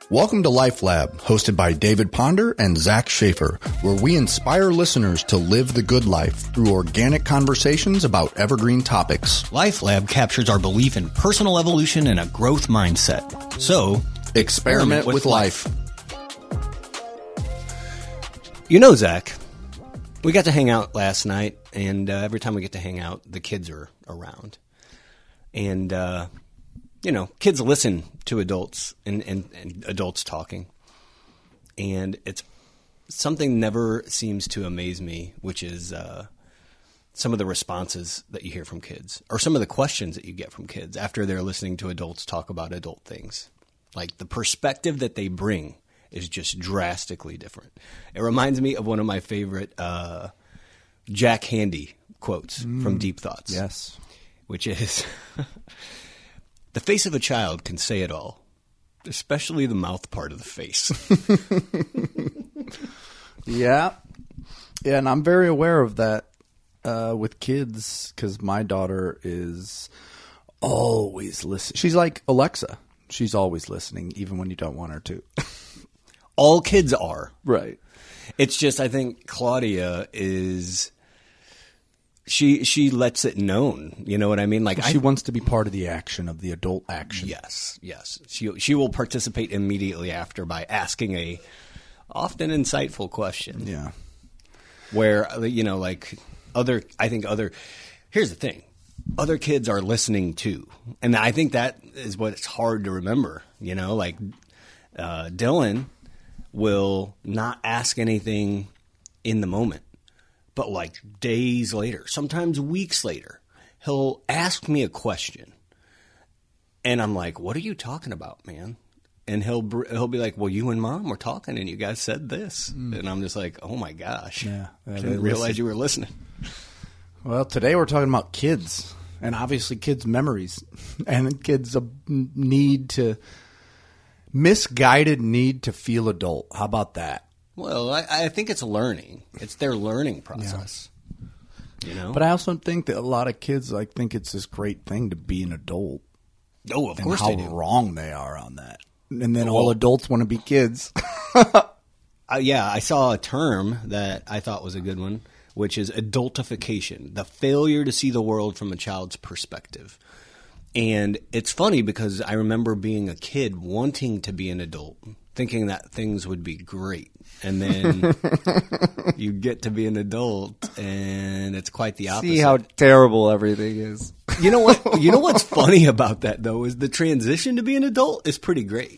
Welcome to Life Lab, hosted by David Ponder and Zach Schaefer, where we inspire listeners to live the good life through organic conversations about evergreen topics. Life Lab captures our belief in personal evolution and a growth mindset. So, experiment with life. You know, Zach, we got to hang out last night, and every time we get to hang out, the kids are around. And, kids listen to adults and adults talking. And it's something never seems to amaze me, which is some of the responses that you hear from kids or some of the questions that you get from kids after they're listening to adults talk about adult things. Like the perspective that they bring is just drastically different. It reminds me of one of my favorite Jack Handy quotes from Deep Thoughts. Yes. Which is, the face of a child can say it all, especially the mouth part of the face. Yeah, and I'm very aware of that with kids because my daughter is always listening. She's like Alexa. She's always listening, even when you don't want her to. All kids are. Right. It's just, I think Claudia is... She lets it known. You know what I mean? Like she wants to be part of the action, of the adult action. Yes. She will participate immediately after by asking a often insightful question. Yeah. Where, like here's the thing. Other kids are listening too. And I think that is what's hard to remember. Dylan will not ask anything in the moment. But like days later, sometimes weeks later, he'll ask me a question. And I'm like, what are you talking about, man? And he'll be like, well, you and Mom were talking and you guys said this. And I'm just like, oh, my gosh. Yeah, I didn't realize you were listening. Well, today we're talking about kids and obviously kids' memories and kids' misguided need to feel adult. How about that? Well, I think it's learning. It's their learning process. Yeah. But I also think that a lot of kids think it's this great thing to be an adult. Oh, of course they do. How wrong they are on that. And then all adults want to be kids. Yeah, I saw a term that I thought was a good one, which is adultification, the failure to see the world from a child's perspective. And it's funny because I remember being a kid wanting to be an adult, thinking that things would be great. And then you get to be an adult, and it's quite the opposite. See how terrible everything is. You know what? You know what's funny about that, though, is the transition to be an adult is pretty great.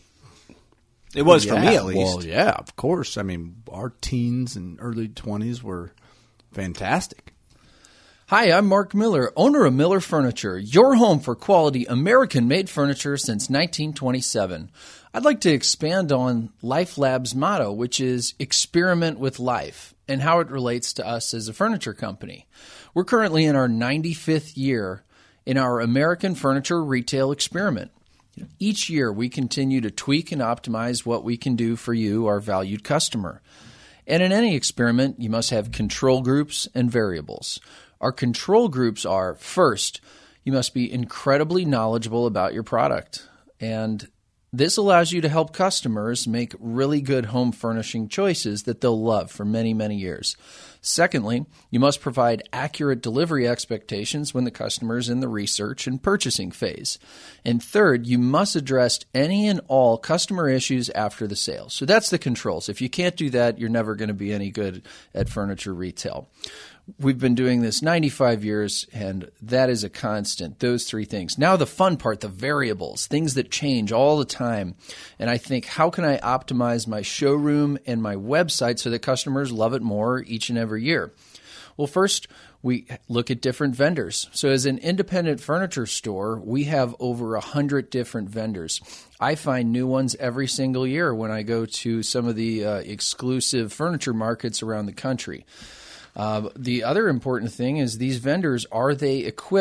It was for me, at least. Well, yeah, of course. I mean, our teens and early 20s were fantastic. Hi, I'm Mark Miller, owner of Miller Furniture, your home for quality American-made furniture since 1927. I'd like to expand on Life Lab's motto, which is experiment with life, and how it relates to us as a furniture company. We're currently in our 95th year in our American furniture retail experiment. Each year, we continue to tweak and optimize what we can do for you, our valued customer. And in any experiment, you must have control groups and variables. Our control groups are, first, you must be incredibly knowledgeable about your product. And this allows you to help customers make really good home furnishing choices that they'll love for many, many years. Secondly, you must provide accurate delivery expectations when the customer is in the research and purchasing phase. And third, you must address any and all customer issues after the sale. So that's the controls. If you can't do that, you're never going to be any good at furniture retail. We've been doing this 95 years, and that is a constant, those three things. Now the fun part, the variables, things that change all the time. And I think, how can I optimize my showroom and my website so that customers love it more each and every year? Well, first, we look at different vendors. So as an independent furniture store, we have over 100 different vendors. I find new ones every single year when I go to some of the exclusive furniture markets around the country. The other important thing is these vendors, are they equipped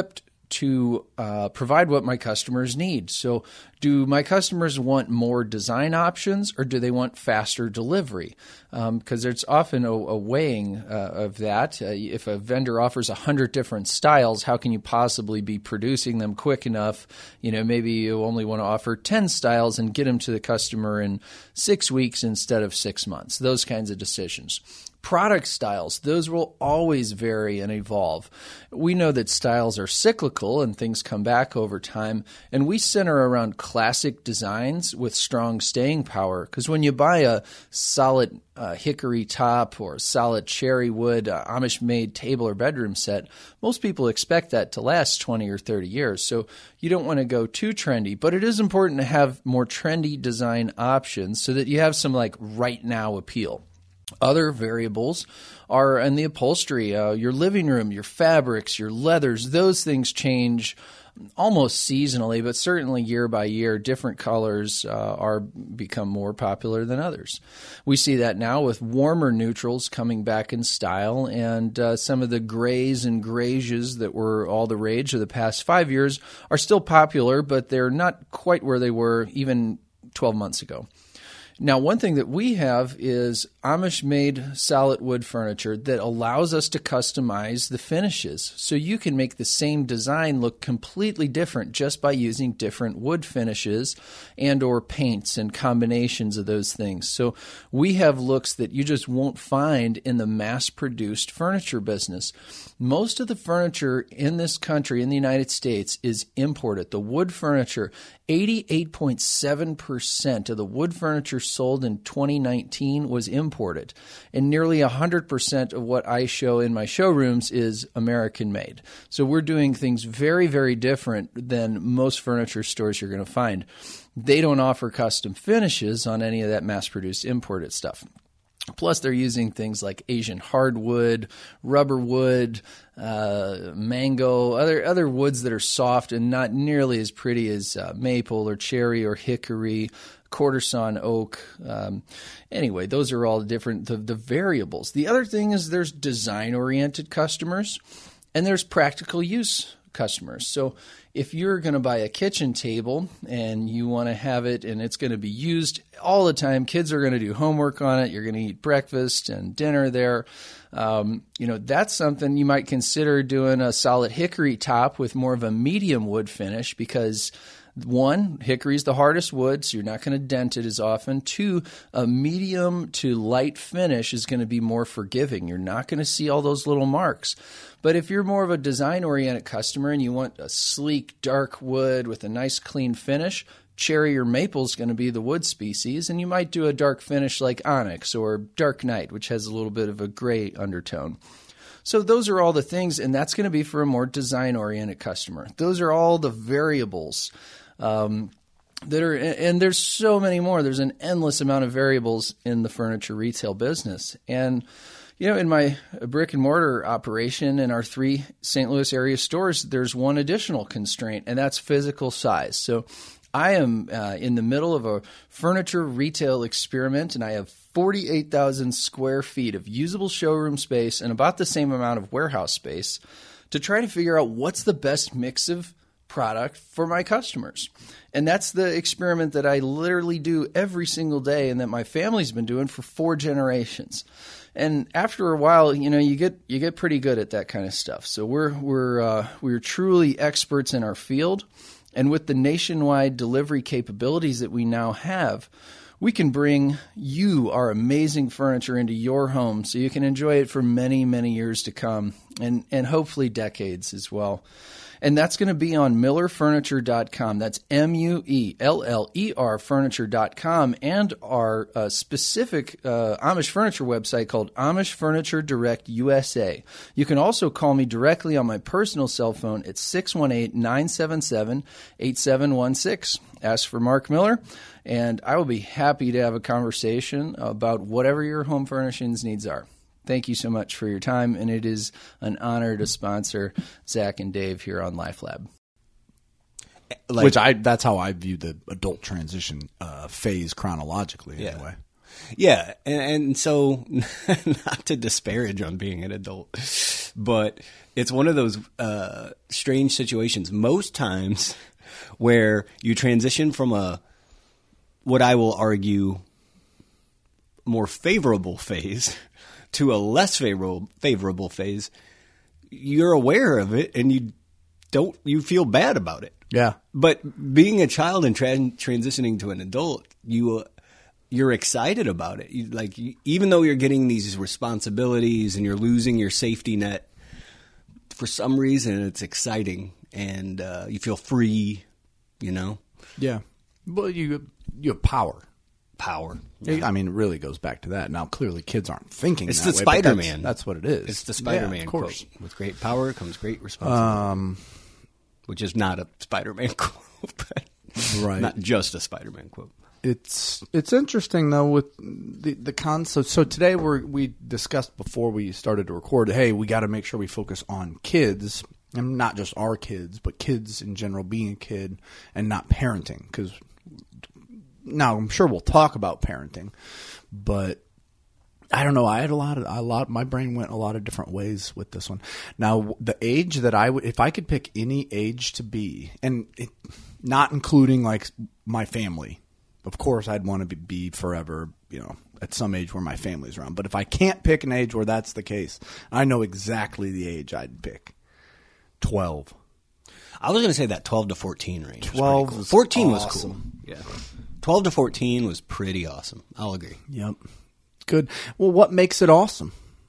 to provide what my customers need. So do my customers want more design options, or do they want faster delivery? Because there's often a weighing of that. If a vendor offers 100 different styles, how can you possibly be producing them quick enough? Maybe you only want to offer 10 styles and get them to the customer in 6 weeks instead of 6 months. Those kinds of decisions. Product styles, those will always vary and evolve. We know that styles are cyclical and things come back over time, and we center around classic designs with strong staying power, because when you buy a solid hickory top or solid cherry wood Amish-made table or bedroom set, most people expect that to last 20 or 30 years. So you don't want to go too trendy, but it is important to have more trendy design options so that you have some right now appeal. Other variables are in the upholstery, your living room, your fabrics, your leathers. Those things change almost seasonally, but certainly year by year. Different colors become more popular than others. We see that now with warmer neutrals coming back in style, and some of the grays and grayish that were all the rage of the past 5 years are still popular, but they're not quite where they were even 12 months ago. Now, one thing that we have is Amish-made solid wood furniture that allows us to customize the finishes. So you can make the same design look completely different just by using different wood finishes and or paints and combinations of those things. So we have looks that you just won't find in the mass-produced furniture business. Most of the furniture in this country, in the United States, is imported. The wood furniture, 88.7% of the wood furniture sold in 2019 was imported, and nearly 100% of what I show in my showrooms is American-made. So we're doing things very, very different than most furniture stores you're going to find. They don't offer custom finishes on any of that mass-produced imported stuff. Plus, they're using things like Asian hardwood, rubber wood, mango, other woods that are soft and not nearly as pretty as maple or cherry or hickory, quarter sawn oak. Anyway, those are all different, the variables. The other thing is there's design-oriented customers and there's practical use customers. So if you're going to buy a kitchen table and you want to have it and it's going to be used all the time, kids are going to do homework on it, you're going to eat breakfast and dinner there, that's something you might consider doing a solid hickory top with more of a medium wood finish because one, hickory is the hardest wood, so you're not going to dent it as often. Two, a medium to light finish is going to be more forgiving. You're not going to see all those little marks. But if you're more of a design-oriented customer and you want a sleek, dark wood with a nice, clean finish, cherry or maple is going to be the wood species, and you might do a dark finish like onyx or dark night, which has a little bit of a gray undertone. So those are all the things, and that's going to be for a more design-oriented customer. Those are all the variables that are, and there's so many more. There's an endless amount of variables in the furniture retail business. And, in my brick and mortar operation in our 3 St. Louis area stores, there's one additional constraint, and that's physical size. So I am in the middle of a furniture retail experiment, and I have 48,000 square feet of usable showroom space and about the same amount of warehouse space to try to figure out what's the best mix of product for my customers. And that's the experiment that I literally do every single day and that my family's been doing for 4 generations. And after a while, you get pretty good at that kind of stuff. So we're truly experts in our field. And with the nationwide delivery capabilities that we now have, we can bring you our amazing furniture into your home so you can enjoy it for many, many years to come and hopefully decades as well. And that's going to be on MillerFurniture.com. That's MUELLER Furniture.com and our specific Amish furniture website called Amish Furniture Direct USA. You can also call me directly on my personal cell phone at 618-977-8716. Ask for Mark Miller, and I will be happy to have a conversation about whatever your home furnishings needs are. Thank you so much for your time, and it is an honor to sponsor Zach and Dave here on LifeLab. That's how I view the adult transition phase chronologically, anyway. Yeah, and so not to disparage on being an adult, but it's one of those strange situations. Most times where you transition from what I will argue more favorable phase to a less favorable phase, you're aware of it and you feel bad about it. Yeah. But being a child and transitioning to an adult, you're excited about it. Even though you're getting these responsibilities and you're losing your safety net, for some reason it's exciting and you feel free, you know? Yeah. Well, you have power. Power. I mean, it really goes back to that. Now, clearly, kids aren't thinking It's that the way, but Spider-Man. That's what it is. It's the Spider-Man of course. quote. With great power comes great responsibility. Which is not a Spider-Man quote, but Right. not just a Spider-Man quote. It's interesting though with the concept. So today we discussed before we started to record. Hey, we got to make sure we focus on kids, and not just our kids, but kids in general, being a kid, and not parenting. Because now I'm sure we'll talk about parenting, but I don't know. I had a lot. My brain went a lot of different ways with this one. Now, the age that I would, if I could pick any age to be, and not including like my family. Of course, I'd want to be forever, at some age where my family's around. But if I can't pick an age where that's the case, I know exactly the age I'd pick. 12. I was going to say that 12 to 14 range. 12 cool. was 14 was awesome. cool. Yeah. 12 to 14 was pretty awesome. I'll agree. Yep. Good. Well, what makes it awesome?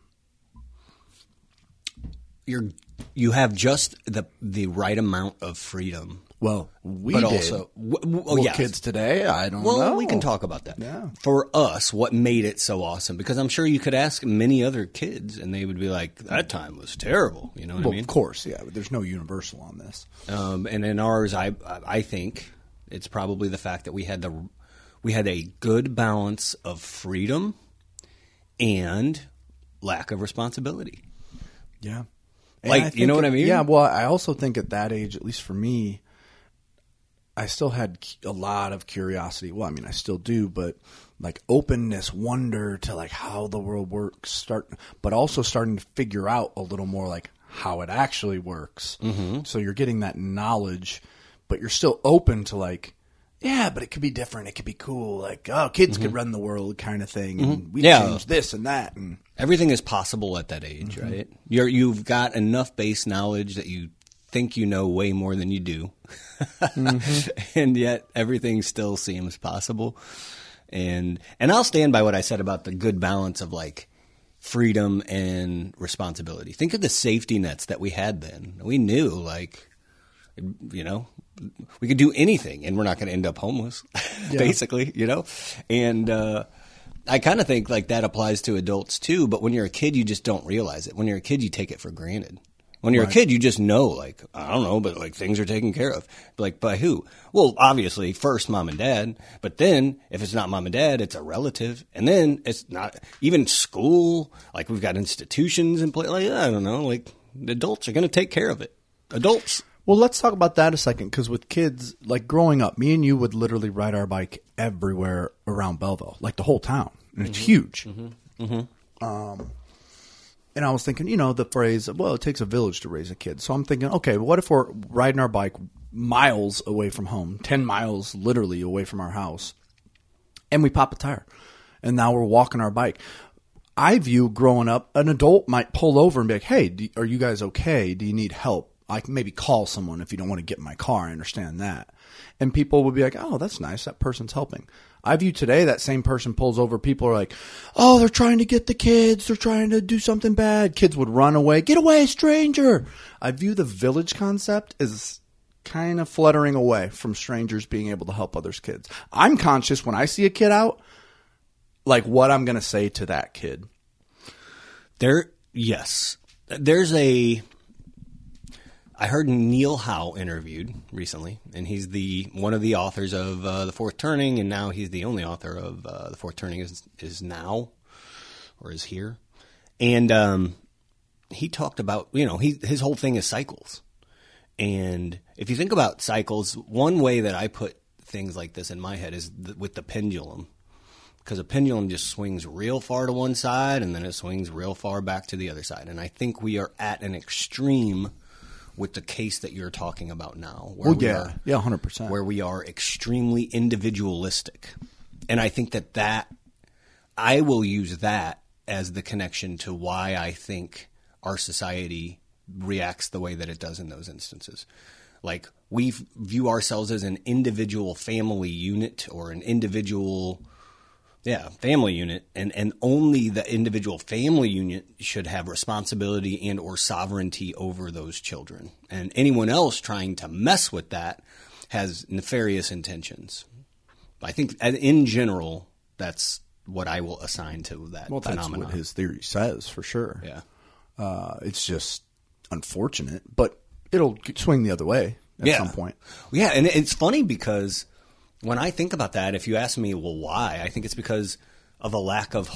You have just the right amount of freedom. Well, we but did. also, yes. Kids today, I don't know. Well, we can talk about that. Yeah. For us, what made it so awesome? Because I'm sure you could ask many other kids, and they would be like, "That time was terrible." You know what I mean? Of course, yeah. But there's no universal on this. And in ours, I think it's probably the fact that we had a good balance of freedom and lack of responsibility. Yeah. You know what I mean? Yeah. Well, I also think at that age, at least for me, I still had a lot of curiosity. Well, I mean, I still do, but like openness, wonder to like how the world works, but also starting to figure out a little more like how it actually works. Mm-hmm. So you're getting that knowledge, but you're still open to like, yeah, but it could be different. It could be cool. Like, oh, kids could run the world kind of thing. And we change this and that. And everything is possible at that age, right? You've got enough base knowledge that you think you know way more than you do. And yet everything still seems possible. And I'll stand by what I said about the good balance of like freedom and responsibility. Think of the safety nets that we had then. We knew like, we could do anything and we're not going to end up homeless, basically, And I kind of think like that applies to adults too. But when you're a kid, you just don't realize it. When you're a kid, you take it for granted. When you're a kid, you just know, like, I don't know, but like things are taken care of. Like, by who? Well, obviously, first mom and dad. But then, if it's not mom and dad, it's a relative. And then it's not even school. Like, we've got institutions in place. Like, I don't know. Like, the adults are going to take care of it. Adults. well, let's talk about that a second. Because with kids, like growing up, me and you would literally ride our bike everywhere around Belleville, like the whole town. And it's huge. And I was thinking, the phrase, well, it takes a village to raise a kid. So I'm thinking, okay, what if we're riding our bike miles away from home, 10 miles literally away from our house, and we pop a tire, and now we're walking our bike. I view growing up, an adult might pull over and be like, hey, are you guys okay? Do you need help? I can maybe call someone if you don't want to get in my car. I understand that. And people would be like, oh, that's nice. That person's helping. I view today that same person pulls over. People are like, oh, they're trying to get the kids. They're trying to do something bad. Kids would run away. Get away, stranger. I view the village concept as kind of fluttering away from strangers being able to help others' kids. I'm conscious when I see a kid out, like what I'm going to say to that kid. Yes. I heard Neil Howe interviewed recently, and he's one of the authors of The Fourth Turning, and now he's the only author of The Fourth Turning is now, or is here. And he talked about, his whole thing is cycles. And if you think about cycles, one way that I put things like this in my head is with the pendulum. because a pendulum just swings real far to one side and then it swings real far back to the other side. And I think we are at an extreme with the case that you're talking about now. Where Well, yeah. Yeah, 100%. Where we are extremely individualistic. And I think that I will use that as the connection to why I think our society reacts the way that it does in those instances. Like, we view ourselves as an individual family unit or an individual family unit, and only the individual family unit should have responsibility and or sovereignty over those children. And anyone else trying to mess with that has nefarious intentions. I think in general, that's what I will assign to that phenomenon. That's what his theory says, for sure. Yeah. It's just unfortunate, but it'll swing the other way at some point. Yeah, and it's funny because when I think about that, if you ask me, well, why? I think it's because of a lack of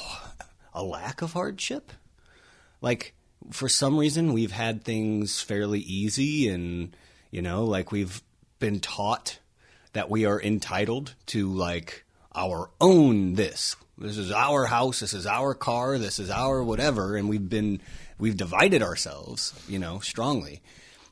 hardship. Like, for some reason, we've had things fairly easy, and like we've been taught that we are entitled to like our own this. This is our house. This is our car. This is our whatever, and we've divided ourselves, strongly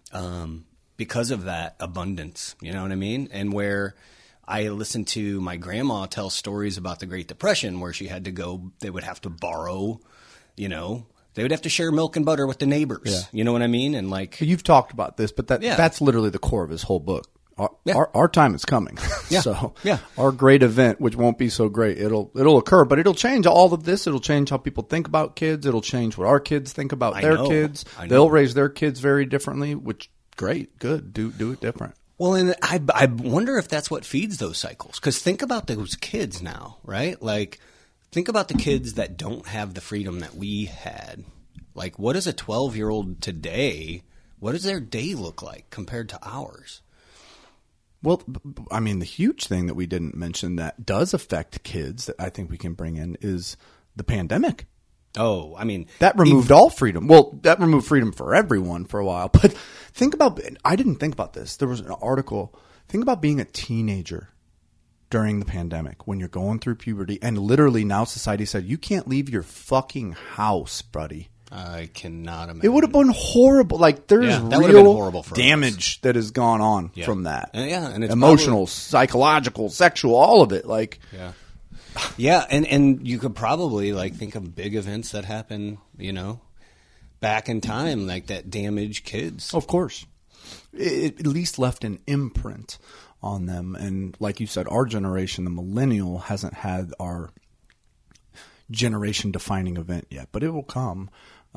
because of that abundance. You know what I mean? And where I listened to my grandma tell stories about the Great Depression where she had to go, they would have to borrow, they would have to share milk and butter with the neighbors. Yeah. You know what I mean? And like, You've talked about this, but that's literally the core of his whole book. Our time is coming. Yeah. So Yeah. our great event, which won't be so great, it'll occur, but it'll change all of this. It'll change how people think about kids. It'll change what our kids think about I their know. kids. I know. They'll raise their kids very differently, which great, good. Do it different. well, and I wonder if that's what feeds those cycles. Because think about those kids now, right? Like, think about the kids that don't have the freedom that we had. Like, what is a 12-year-old today? What does their day look like compared to ours? Well, I mean, the huge thing that we didn't mention that does affect kids that I think we can bring in is the pandemic. Oh, I mean, That removed all freedom. Well, that removed freedom for everyone for a while. But think about, I didn't think about this. There was an article. Think about being a teenager during the pandemic when you're going through puberty. And literally now society said, you can't leave your fucking house, buddy. I cannot imagine. It would have been horrible. Like, there's Yeah, that would've real been horrible for us. damage that has gone on Yeah. from that. And it's emotional, psychological, sexual, all of it. Like, Yeah, and you could probably like think of big events that happen, back in time, like that damage kids. of course, it at least left an imprint on them. And like you said, our generation, the millennial, hasn't had our generation-defining event yet, but it will come.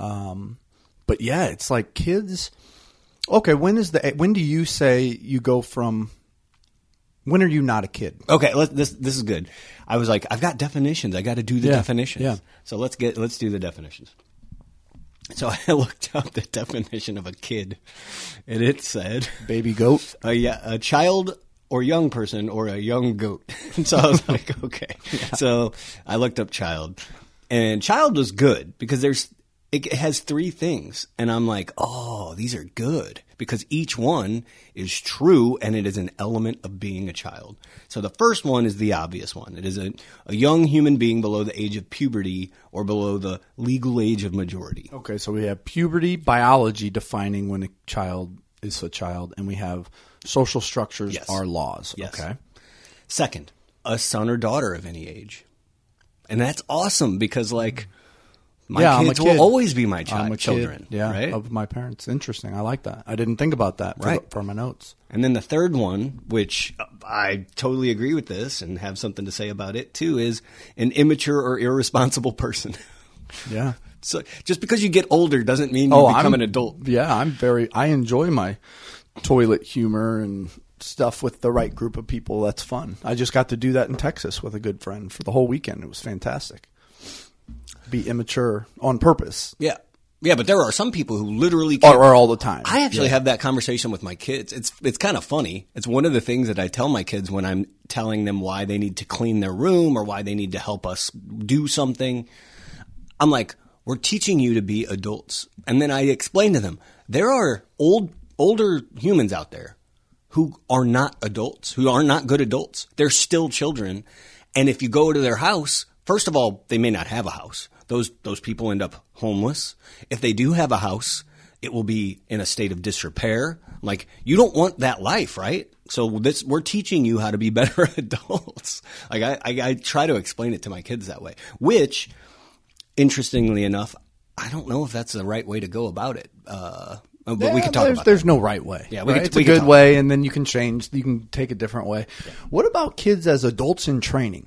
But yeah, it's like kids. Okay, when do you say you go from? When are you not a kid? Okay, this is good. I was like, I've got definitions. I got to do the definitions. yeah. So let's do the definitions. So I looked up the definition of a kid, and it said, Baby goat. a child or young person or a young goat. And so I was like, okay. So I looked up child, and child was good because it has three things. And I'm like, oh, these are good because each one is true and it is an element of being a child. So the first one is the obvious one. It is a young human being below the age of puberty or below the legal age of majority. Okay, so we have puberty, biology defining when a child is a child, and we have social structures Yes. are laws. Yes. Okay. Second, a son or daughter of any age. And that's awesome because like my I'm a kids kid. will always be my I'm a children. kid, yeah, right? of my parents. Interesting. I like that. I didn't think about that for my notes. And then the third one, which I totally agree with this and have something to say about it too, is an immature or irresponsible person. Yeah. So just because you get older doesn't mean you become an adult. Yeah, I enjoy my toilet humor and stuff with the right group of people. That's fun. I just got to do that in Texas with a good friend for the whole weekend. It was fantastic. Be immature on purpose. Yeah. Yeah, but there are some people who literally can't. Or all the time. I actually have that conversation with my kids. It's kind of funny. It's one of the things that I tell my kids when I'm telling them why they need to clean their room or why they need to help us do something. I'm like, we're teaching you to be adults. And then I explain to them, there are older humans out there who are not adults, who are not good adults. They're still children. And if you go to their house, first of all, they may not have a house. Those people end up homeless. If they do have a house, it will be in a state of disrepair. Like, you don't want that life, right? So we're teaching you how to be better adults. Like, I try to explain it to my kids that way, which, interestingly enough, I don't know if that's the right way to go about it. But we can talk about There's that. no right way. Yeah, right? It's a good way, and then you can change. You can take a different way. Yeah. What about kids as adults in training?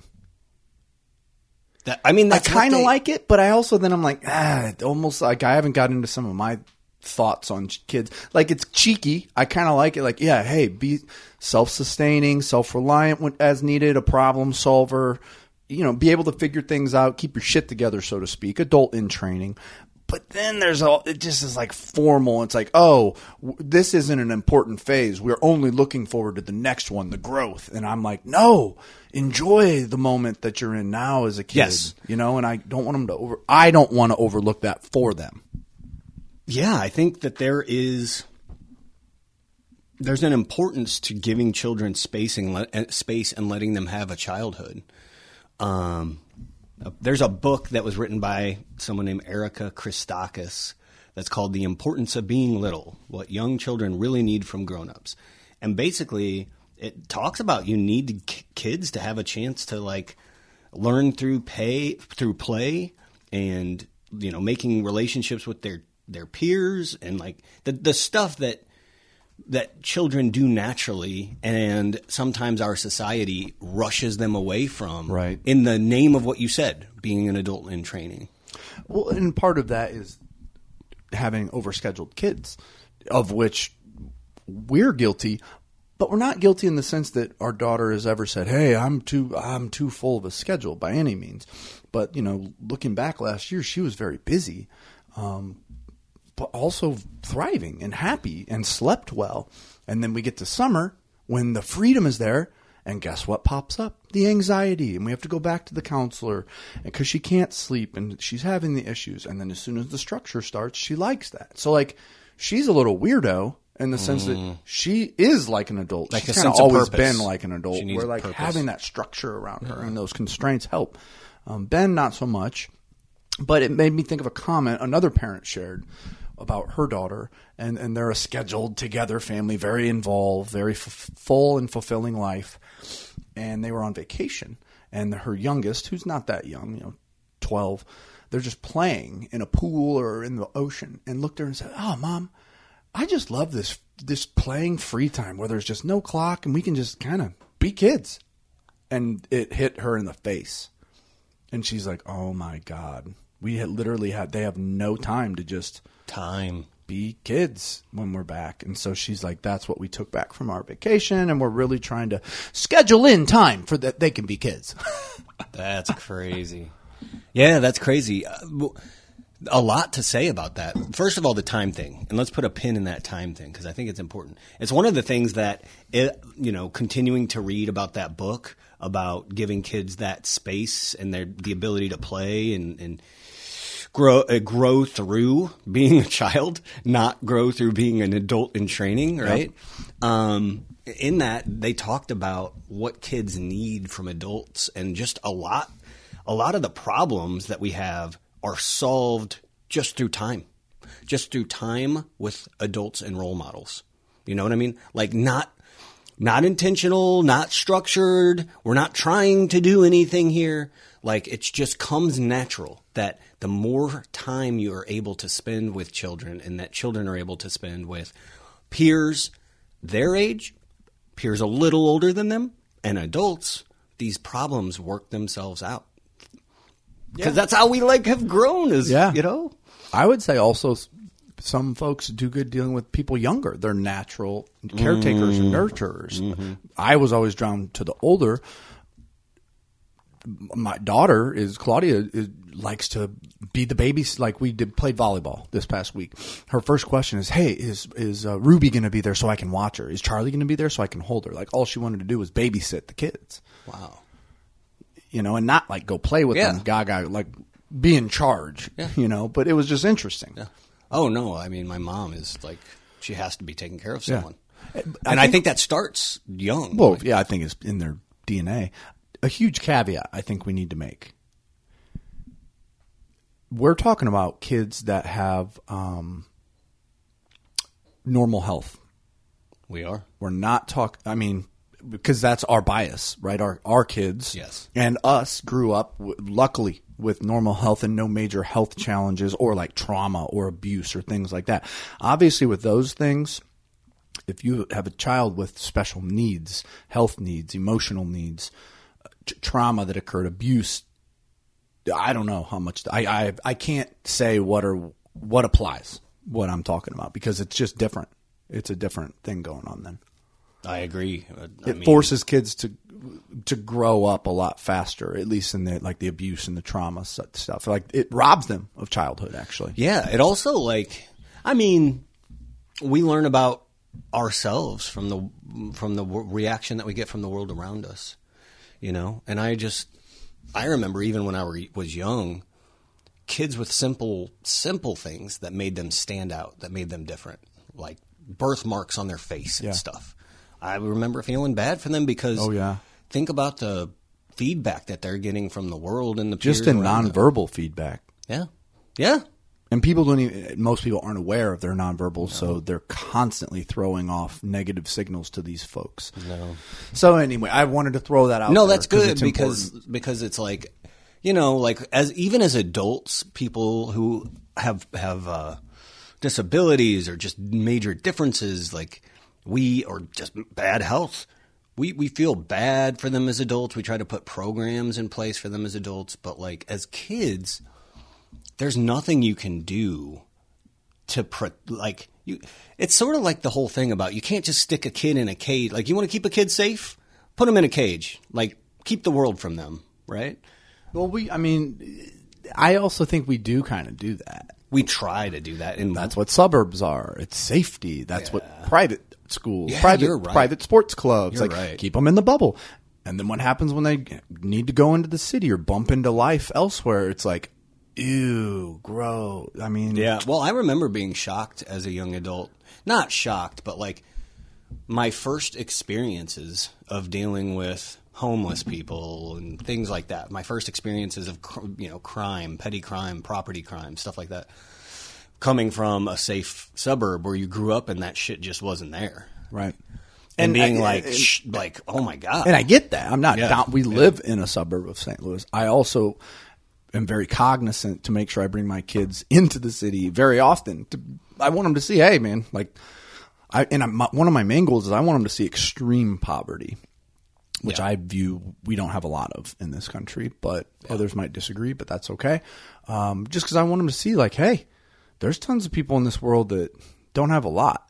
I kind of like it, but I'm like, almost like I haven't got into some of my thoughts on kids. Like, it's cheeky. I kind of like it. Like, yeah, hey, be self-sustaining, self-reliant as needed, a problem solver, be able to figure things out, keep your shit together, so to speak, adult in training. But then it just is like formal. It's like, this isn't an important phase. We're only looking forward to the next one, the growth. And I'm like, no, enjoy the moment that you're in now as a kid. Yes. And I don't want them I don't want to overlook that for them. Yeah, I think that there's an importance to giving children space and letting them have a childhood. There's a book that was written by someone named Erica Christakis that's called The Importance of Being Little, What Young Children Really Need from Grown-Ups. And basically, it talks about you need kids to have a chance to, like, learn through play and, making relationships with their peers and, like, the stuff that children do naturally, and sometimes our society rushes them away from, right, in the name of what you said, being an adult in training. Well, and part of that is having overscheduled kids, of which we're guilty, but we're not guilty in the sense that our daughter has ever said, hey, I'm too full of a schedule by any means. But, looking back last year, she was very busy. But also thriving and happy and slept well. And then we get to summer when the freedom is there, and guess what pops up? The anxiety. And we have to go back to the counselor because she can't sleep and she's having the issues. And then as soon as the structure starts, she likes that. So, like, she's a little weirdo in the sense that she is like an adult. Like She's a kind of sense of always purpose. Been like an adult. She needs Where, like, purpose. having that structure around her and those constraints help. Ben, not so much. But it made me think of a comment another parent shared about her daughter, and they're a scheduled together family, very involved, very full and fulfilling life. And they were on vacation, and her youngest, who's not that young, 12, they're just playing in a pool or in the ocean, and looked at her and said, "Oh, Mom, I just love this playing free time where there's just no clock and we can just kind of be kids." And it hit her in the face, and she's like, "Oh my God, they have no time to just be kids when we're back." And so she's like, that's what we took back from our vacation, and we're really trying to schedule in time for that they can be kids. That's crazy. Yeah, that's crazy. A lot to say about that. First of all, the time thing, and let's put a pin in that time thing because I think it's important. It's one of the things that, continuing to read about that book about giving kids that space and the ability to play and grow through being a child, not grow through being an adult in training, right? Yep. In that, they talked about what kids need from adults, and just a lot of the problems that we have are solved just through time with adults and role models. You know what I mean? Like, not intentional, not structured. We're not trying to do anything here. Like, it just comes natural that the more time you are able to spend with children, and that children are able to spend with peers their age, peers a little older than them, and adults, these problems work themselves out. Because that's how we have grown I would say also some folks do good dealing with people younger. They're natural caretakers and nurturers. Mm-hmm. I was always drawn to the older. My daughter Claudia likes to be the baby. Like, played volleyball this past week. Her first question is, "Hey, is Ruby going to be there so I can watch her? Is Charlie going to be there so I can hold her?" Like, all she wanted to do was babysit the kids. Wow. And not like go play with them, gaga, like be in charge, but it was just interesting. Yeah. Oh, no. I mean, my mom is like, she has to be taking care of someone. Yeah. And I think that starts young. Well, yeah, I think it's in their DNA. A huge caveat I think we need to make we're talking about kids that have normal health. We are. We're not talking. I mean, because that's our bias, right? Our kids, Yes. and us grew up luckily with normal health and no major health challenges or like trauma or abuse or things like that. Obviously, with those things, if you have a child with special needs, health needs, emotional needs, trauma that occurred, abuse, I don't know how much. I can't say what applies, what I'm talking about, because it's just different. It's a different thing going on then. I agree. It forces kids to grow up a lot faster, at least in the abuse and the trauma stuff. Like, it robs them of childhood, actually. Yeah, it also we learn about ourselves from the reaction that we get from the world around us, And I remember even when I was young, kids with simple things that made them stand out, that made them different, like birthmarks on their face and stuff. I remember feeling bad for them because think about the feedback that they're getting from the world and the peers just in around nonverbal feedback. them. Yeah. And most people aren't aware of their nonverbal, so they're constantly throwing off negative signals to these folks. No. So anyway, I wanted to throw that out. No, there that's good because because it's like, as adults, people who have disabilities or just major differences, or just bad health, we feel bad for them as adults. We try to put programs in place for them as adults, but as kids, there's nothing you can do to it's sort of like the whole thing about you can't just stick a kid in a cage. Like, you want to keep a kid safe, put them in a cage. Keep the world from them, right? Well, I also think we do kind of do that. We try to do that, and That's what suburbs are. It's safety. That's what private schools, you're right. private sports clubs, You're right. keep them in the bubble. And then what happens when they need to go into the city or bump into life elsewhere? It's like, ew, gross. Yeah. Well, I remember being shocked as a young adult. Not shocked, but my first experiences of dealing with homeless people and things like that. My first experiences of crime, petty crime, property crime, stuff like that. Coming from a safe suburb where you grew up and that shit just wasn't there. right. And being oh my God. And I get that. I'm not Yeah. down. We live in a suburb of St. Louis. I also am very cognizant to make sure I bring my kids into the city very often. I want them to see, hey, man, one of my main goals is I want them to see extreme poverty, which I view we don't have a lot of in this country, but others might disagree, but that's okay. Just because I want them to see, hey, there's tons of people in this world that don't have a lot.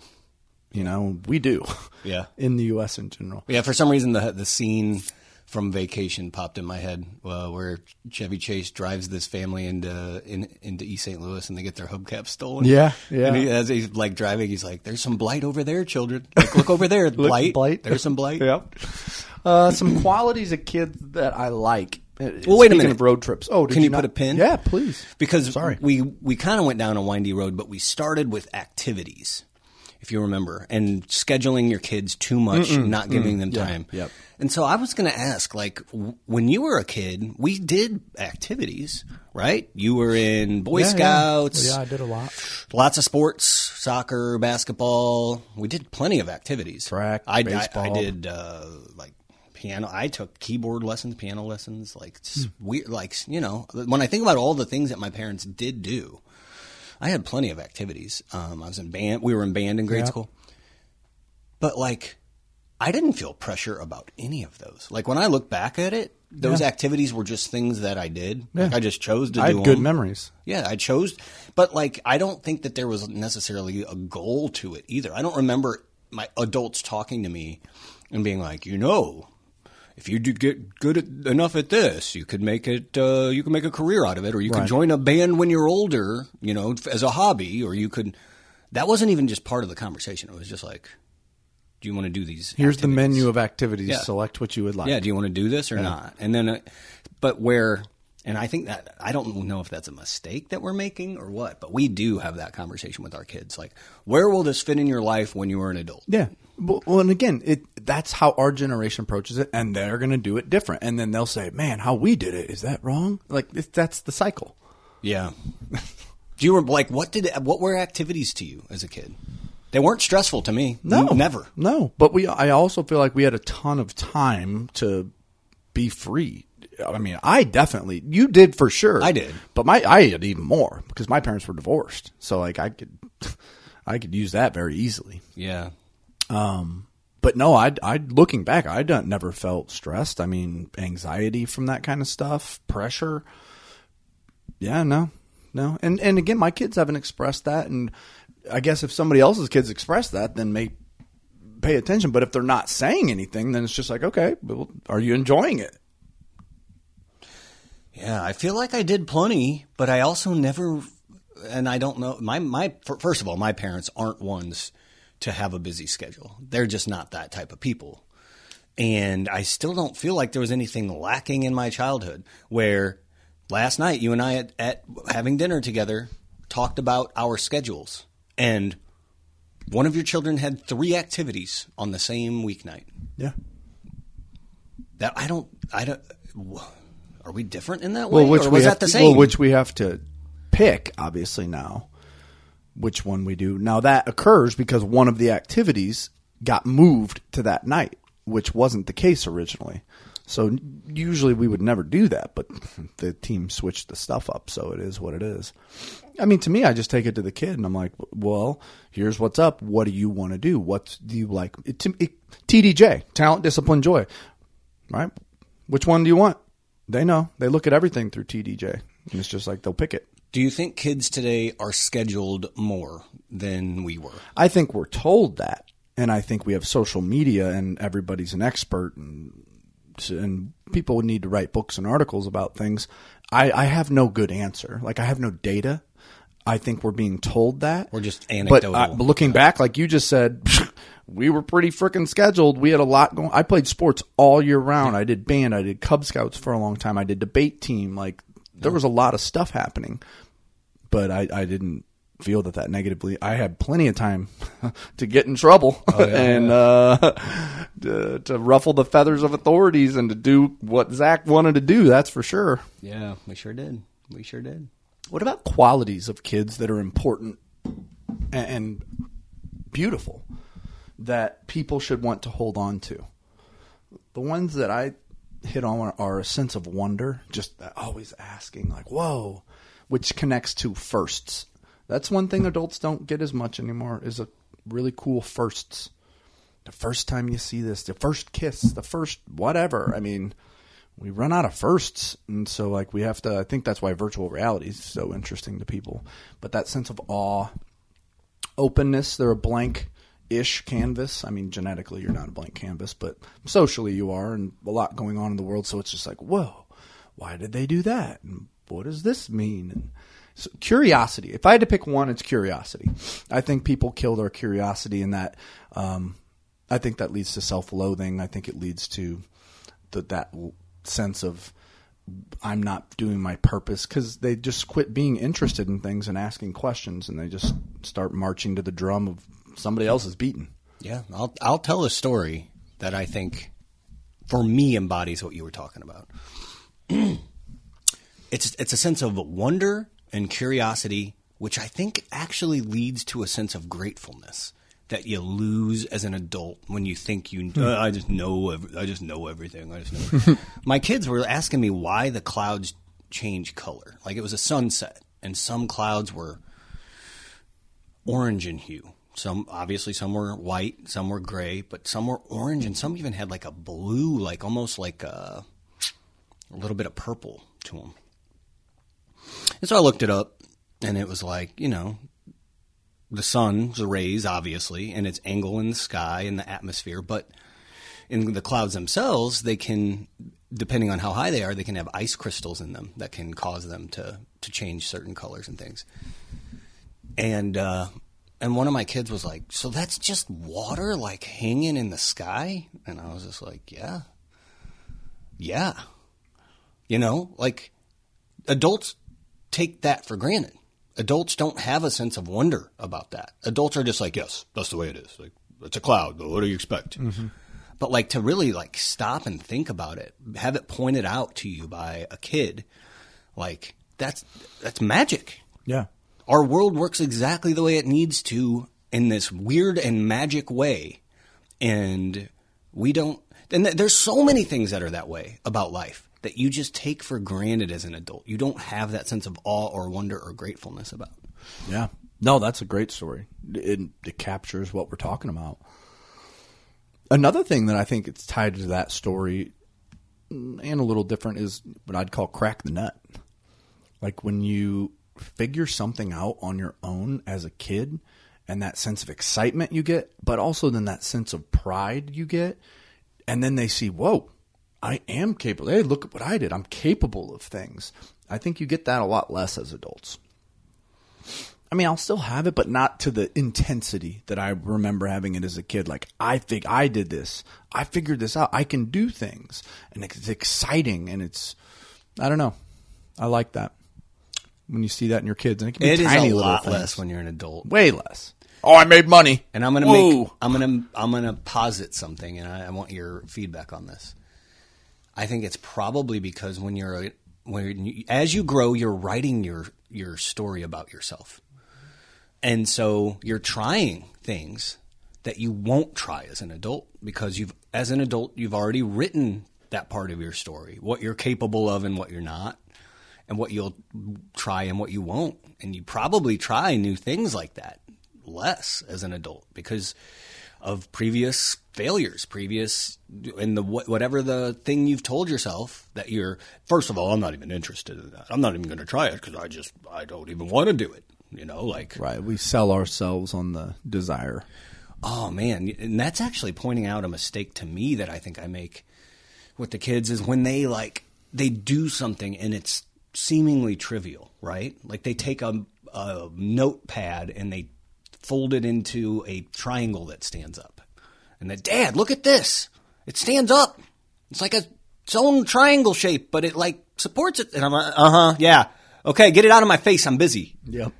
We do. Yeah. In the U.S. in general. Yeah, for some reason the scene from Vacation popped in my head where Chevy Chase drives this family into East St. Louis and they get their hubcaps stolen. Yeah. And as he's driving, he's like, "There's some blight over there, children. Look over there, blight. There's some blight." Yep. Some qualities of kids that I like. Well, wait a minute. Of road trips. Oh, Can you put a pin? Yeah, please. Because Sorry. we kind of went down a windy road, but we started with activities, if you remember, and scheduling your kids too much, not giving them time. Yep. And so I was going to ask, when you were a kid, we did activities, right? You were in Boy Scouts. Yeah, I did a lot. Lots of sports, soccer, basketball. We did plenty of activities. Track, I baseball. did piano. I took keyboard lessons, piano lessons. Weird, when I think about all the things that my parents did do, I had plenty of activities. I was in band. We were in band in grade school. But I didn't feel pressure about any of those. When I look back at it, those activities were just things that I did. Yeah. I just chose to do I them. had good memories. Yeah, I chose. But I don't think that there was necessarily a goal to it either. I don't remember my adults talking to me and being like, if you do get good enough at this, you could make it. You can make a career out of it, or you could join a band when you're older, as a hobby, or you could. That wasn't even just part of the conversation. It was just do you want to do these? Here's activities? the menu of activities. Yeah. Select what you would like. Yeah, do you want to do this or not? And then, and I think that I don't know if that's a mistake that we're making or what, but we do have that conversation with our kids. Where will this fit in your life when you are an adult? Yeah. Well, and again, that's how our generation approaches it, and they're going to do it different. And then they'll say, man, how we did it, is that wrong? That's the cycle. Yeah. Do you like what were activities to you as a kid? They weren't stressful to me. No, Never. No, but I also feel like we had a ton of time to be free. I mean, you did for sure. I did. But I had even more because my parents were divorced. So like I could use that very easily. Yeah. But no, I looking back, never felt stressed. I mean, anxiety from that kind of stuff, pressure. Yeah, no. And again, my kids haven't expressed that, and I guess if somebody else's kids express that, then pay attention. But if they're not saying anything, then it's just like, okay, well, are you enjoying it? Yeah, I feel like I did plenty, but I also never, and I don't know. First of all, my parents aren't ones to have a busy schedule. They're just not that type of people. And I still don't feel like there was anything lacking in my childhood where last night you and I at having dinner together talked about our schedules. And one of your children had 3 activities on the same weeknight. Yeah. That I don't. Are we different in that way, Well, or was that the same? Well, which we have to pick, obviously, now, which one we do. Now, that occurs because one of the activities got moved to that night, which wasn't the case originally. So usually we would never do that, but the team switched the stuff up, so it is what it is. I mean, to me, I just take it to the kid, and I'm like, well, here's what's up. What do you want to do? What do you like? TDJ, talent, discipline, joy, right? Which one do you want? They know. They look at everything through TDJ, and it's just like they'll pick it. Do you think kids today are scheduled more than we were? I think we're told that, and I think we have social media, and everybody's an expert, and people need to write books and articles about things. I have no good answer. Like, I have no data. I think we're being told that. We're just anecdotal. But looking back, like you just said, we were pretty freaking scheduled. We had a lot going. I played sports all year round. I did band. I did Cub Scouts for a long time. I did debate team. Like, there was a lot of stuff happening. But I didn't feel that negatively. I had plenty of time to get in trouble and to ruffle the feathers of authorities and to do what Zach wanted to do. That's for sure. Yeah, we sure did. We sure did. What about qualities of kids that are important and beautiful that people should want to hold on to? The ones that I hit on are a sense of wonder, just always asking, like, whoa, which connects to firsts. That's one thing adults don't get as much anymore, is a really cool firsts. The first time you see this, the first kiss, the first whatever. I mean, we run out of firsts, and so like we have to. I think that's why virtual reality is so interesting to people. But that sense of awe, openness. They're a blank-ish canvas. I mean, genetically you're not a blank canvas, but socially you are, and a lot going on in the world. So it's just like, whoa, why did they do that? And what does this mean? And so curiosity. If I had to pick one, it's curiosity. I think people kill their curiosity, and that I think that leads to self-loathing. I think it leads to that sense of I'm not doing my purpose, because they just quit being interested in things and asking questions, and they just start marching to the drum of somebody else's beating. Yeah, I'll tell a story that I think for me embodies what you were talking about. It's a sense of wonder and curiosity, which I think actually leads to a sense of gratefulness that you lose as an adult when you think I just know everything. My kids were asking me why the clouds change color. Like, it was a sunset, and some clouds were orange in hue. Some were white, some were gray, but some were orange, and some even had like a blue, like almost like a little bit of purple to them. And so I looked it up, and it was like, the sun's rays, obviously, and its angle in the sky and the atmosphere. But in the clouds themselves, they can, depending on how high they are, they can have ice crystals in them that can cause them to change certain colors and things. And one of my kids was like, so that's just water, like, hanging in the sky? And I was just like, yeah. Like, adults take that for granted. Adults don't have a sense of wonder about that. Adults are just like, yes, that's the way it is. Like, it's a cloud. What do you expect? Mm-hmm. But like, to really like stop and think about it, have it pointed out to you by a kid, like, that's magic. Yeah. Our world works exactly the way it needs to in this weird and magic way. And we don't, and there's so many things that are that way about life that you just take for granted as an adult. You don't have that sense of awe or wonder or gratefulness about. Yeah. No, that's a great story. It captures what we're talking about. Another thing that I think it's tied to that story and a little different is what I'd call crack the nut. Like when you figure something out on your own as a kid and that sense of excitement you get, but also then that sense of pride you get. And then they see, whoa, I am capable. Hey, look at what I did. I'm capable of things. I think you get that a lot less as adults. I mean, I'll still have it, but not to the intensity that I remember having it as a kid. Like, I did this. I figured this out. I can do things. And it's exciting. And it's, I don't know. I like that. When you see that in your kids. And it can be It is tiny a little lot things. less when you're an adult. Way less. Oh, I made money. And I'm gonna posit something, and I want your feedback on this. I think it's probably because as you grow, you're writing your story about yourself, and so you're trying things that you won't try as an adult because as an adult you've already written that part of your story, what you're capable of and what you're not, and what you'll try and what you won't, and you probably try new things like that less as an adult because of previous failures, whatever the thing you've told yourself that you're, first of all, I'm not even interested in that. I'm not even going to try it because I don't even want to do it. Right. We sell ourselves on the desire. Oh man. And that's actually pointing out a mistake to me that I think I make with the kids is when they do something and it's seemingly trivial, right? Like they take a notepad and they fold it into a triangle that stands up. And then, Dad, look at this. It stands up. It's like its own triangle shape, but it like supports it. And I'm like, yeah. Okay, get it out of my face. I'm busy. Yep.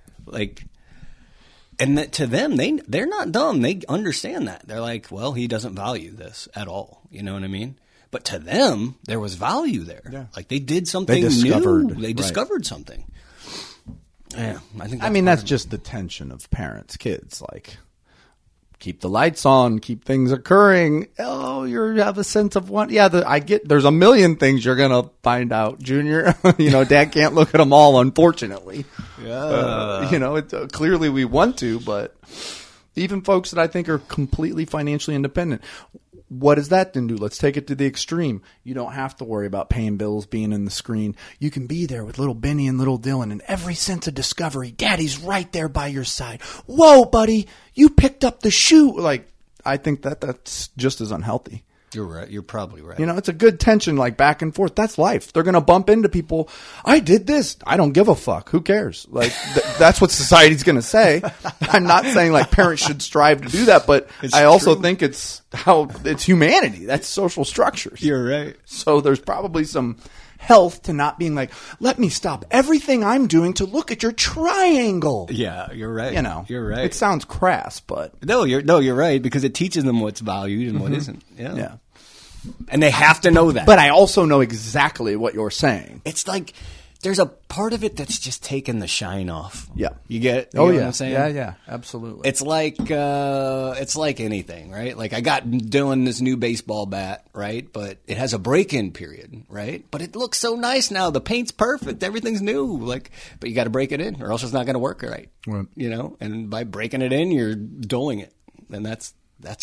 And that to them, they're not dumb. They understand that. They're like, well, he doesn't value this at all. You know what I mean? But to them, there was value there. Yeah. Like they did something discovered, new. They discovered something. Yeah, I think. That's just the tension of parents, kids. Like, keep the lights on, keep things occurring. Oh, you have a sense of what? Yeah, there's a million things you're gonna find out, Junior. Dad can't look at them all, unfortunately. Yeah. Clearly we want to, but even folks that I think are completely financially independent. What does that then do? Let's take it to the extreme. You don't have to worry about paying bills, being in the screen. You can be there with little Benny and little Dylan, and every sense of discovery, Daddy's right there by your side. Whoa, buddy, you picked up the shoe. Like, I think that's just as unhealthy. You're right. You're probably right. It's a good tension, like back and forth. That's life. They're going to bump into people. I did this. I don't give a fuck. Who cares? Like, that's what society's going to say. I'm not saying like parents should strive to do that, but I also think it's humanity. That's social structures. You're right. So there's probably some health to not being like, let me stop everything I'm doing to look at your triangle. Yeah, you're right. You're right. It sounds crass, but you're right because it teaches them what's valued and what isn't. Yeah. And they have to know that. But I also know exactly what you're saying. It's like there's a part of it that's just taking the shine off. Yeah. You get it? What I'm saying? Yeah, absolutely. It's like anything, right? Like I got Dylan this new baseball bat, right? But it has a break-in period, right? But it looks so nice now. The paint's perfect. Everything's new. But you got to break it in or else it's not going to work right. Right. And by breaking it in, you're dulling it. And that's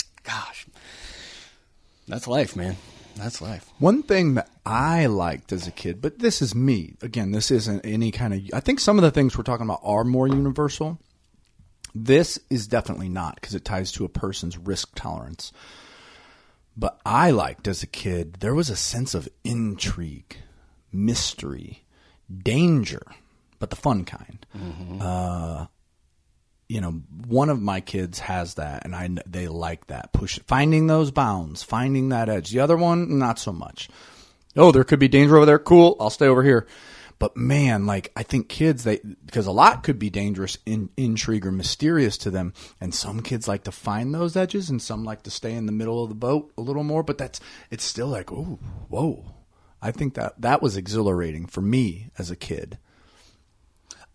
life, man. That's life. One thing that I liked as a kid, but this is me. Again, this isn't any kind of... I think some of the things we're talking about are more universal. This is definitely not because it ties to a person's risk tolerance. But I liked as a kid, there was a sense of intrigue, mystery, danger, but the fun kind. Mm-hmm. One of my kids has that, and they like that. Finding those bounds, finding that edge. The other one, not so much. Oh, there could be danger over there. Cool, I'll stay over here. But man, I think kids, because a lot could be dangerous, intrigue, or mysterious to them. And some kids like to find those edges, and some like to stay in the middle of the boat a little more. But it's still like, oh, whoa. I think that was exhilarating for me as a kid.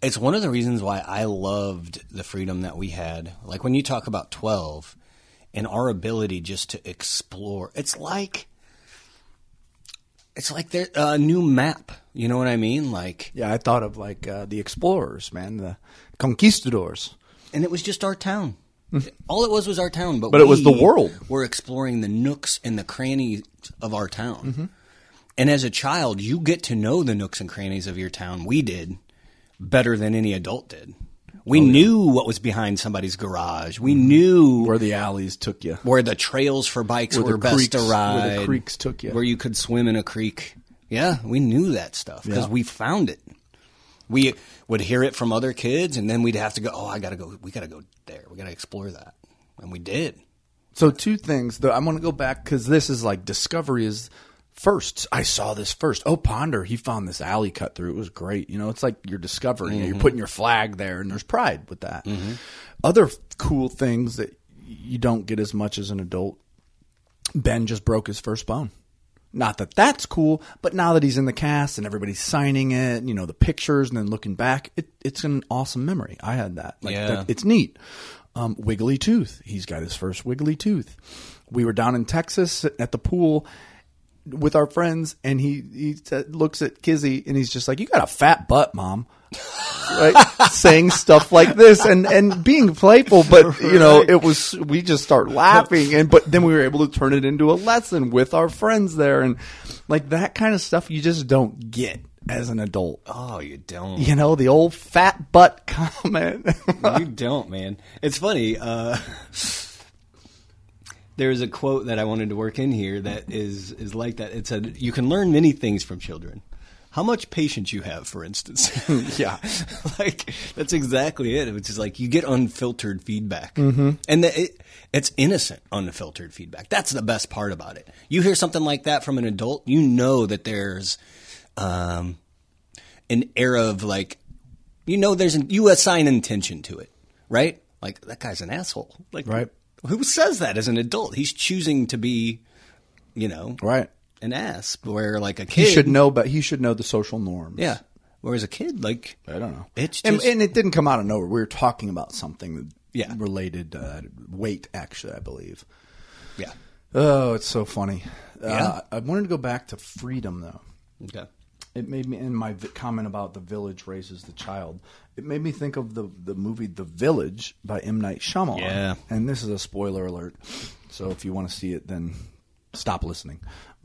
It's one of the reasons why I loved the freedom that we had. Like when you talk about 12 and our ability just to explore, it's like a new map. You know what I mean? Like, Yeah, I thought of like the explorers, man, the conquistadors. and it was just our town. All it was our town, but it was the world. We're exploring the nooks and the crannies of our town. And as a child, you get to know the nooks and crannies of your town. We did better than any adult did. We knew what was behind somebody's garage. We knew Where the alleys took you. where the trails for bikes Where were the best creeks- to ride. where the creeks took you. Where you could swim in a creek. Yeah, we knew that stuff because Yeah. we found it. We would hear it from other kids, and then we'd have to go, we got to go there. We got to explore that. And we did. So two things. I want to go back because this is like discovery is first. I saw this first. Oh, Ponder, he found this alley cut through. It was great. You know, it's like you're discovering it. You're putting your flag there, and there's pride with that. Other cool things that you don't get as much as an adult. Ben just broke his first bone. Not that that's cool, but now that he's in the cast and everybody's signing it, you know, the pictures and then looking back, it's an awesome memory. I had that. Yeah. It's neat. Wiggly tooth. He's got his first wiggly tooth. We were down in Texas at the pool with our friends, and he looks at Kizzy and he's just like, "You got a fat butt, Mom." Right? Saying stuff like this and being playful, but you know, we just start laughing, but then we were able to turn it into a lesson with our friends there, and like that kind of stuff you just don't get as an adult. Oh, you don't. You know, the old fat butt comment. You don't, man. It's funny. There's a quote that I wanted to work in here that is like that. It said, "You can learn many things from children. How much patience you have, for instance." Yeah. Like, that's exactly it. It's just like you get unfiltered feedback. And it's innocent, unfiltered feedback. That's the best part about it. You hear something like that from an adult, you know that there's an air of like, you know, you assign intention to it, right? Like, that guy's an asshole. Like, Right. Who says that as an adult? He's choosing to be, you know, Right. an ass. Where like a kid He should know, but he should know the social norms. Yeah. Whereas a kid, like, I don't know. It's and, just- and it didn't come out of nowhere. We were talking about something Yeah. related weight, actually, I believe. yeah. Oh, it's so funny. Yeah. I wanted to go back to freedom, though. Okay. It made me, in my comment about the village raises the child, it made me think of the movie The Village by M. Night Shyamalan. Yeah. And this is a spoiler alert, so if you want to see it, then stop listening.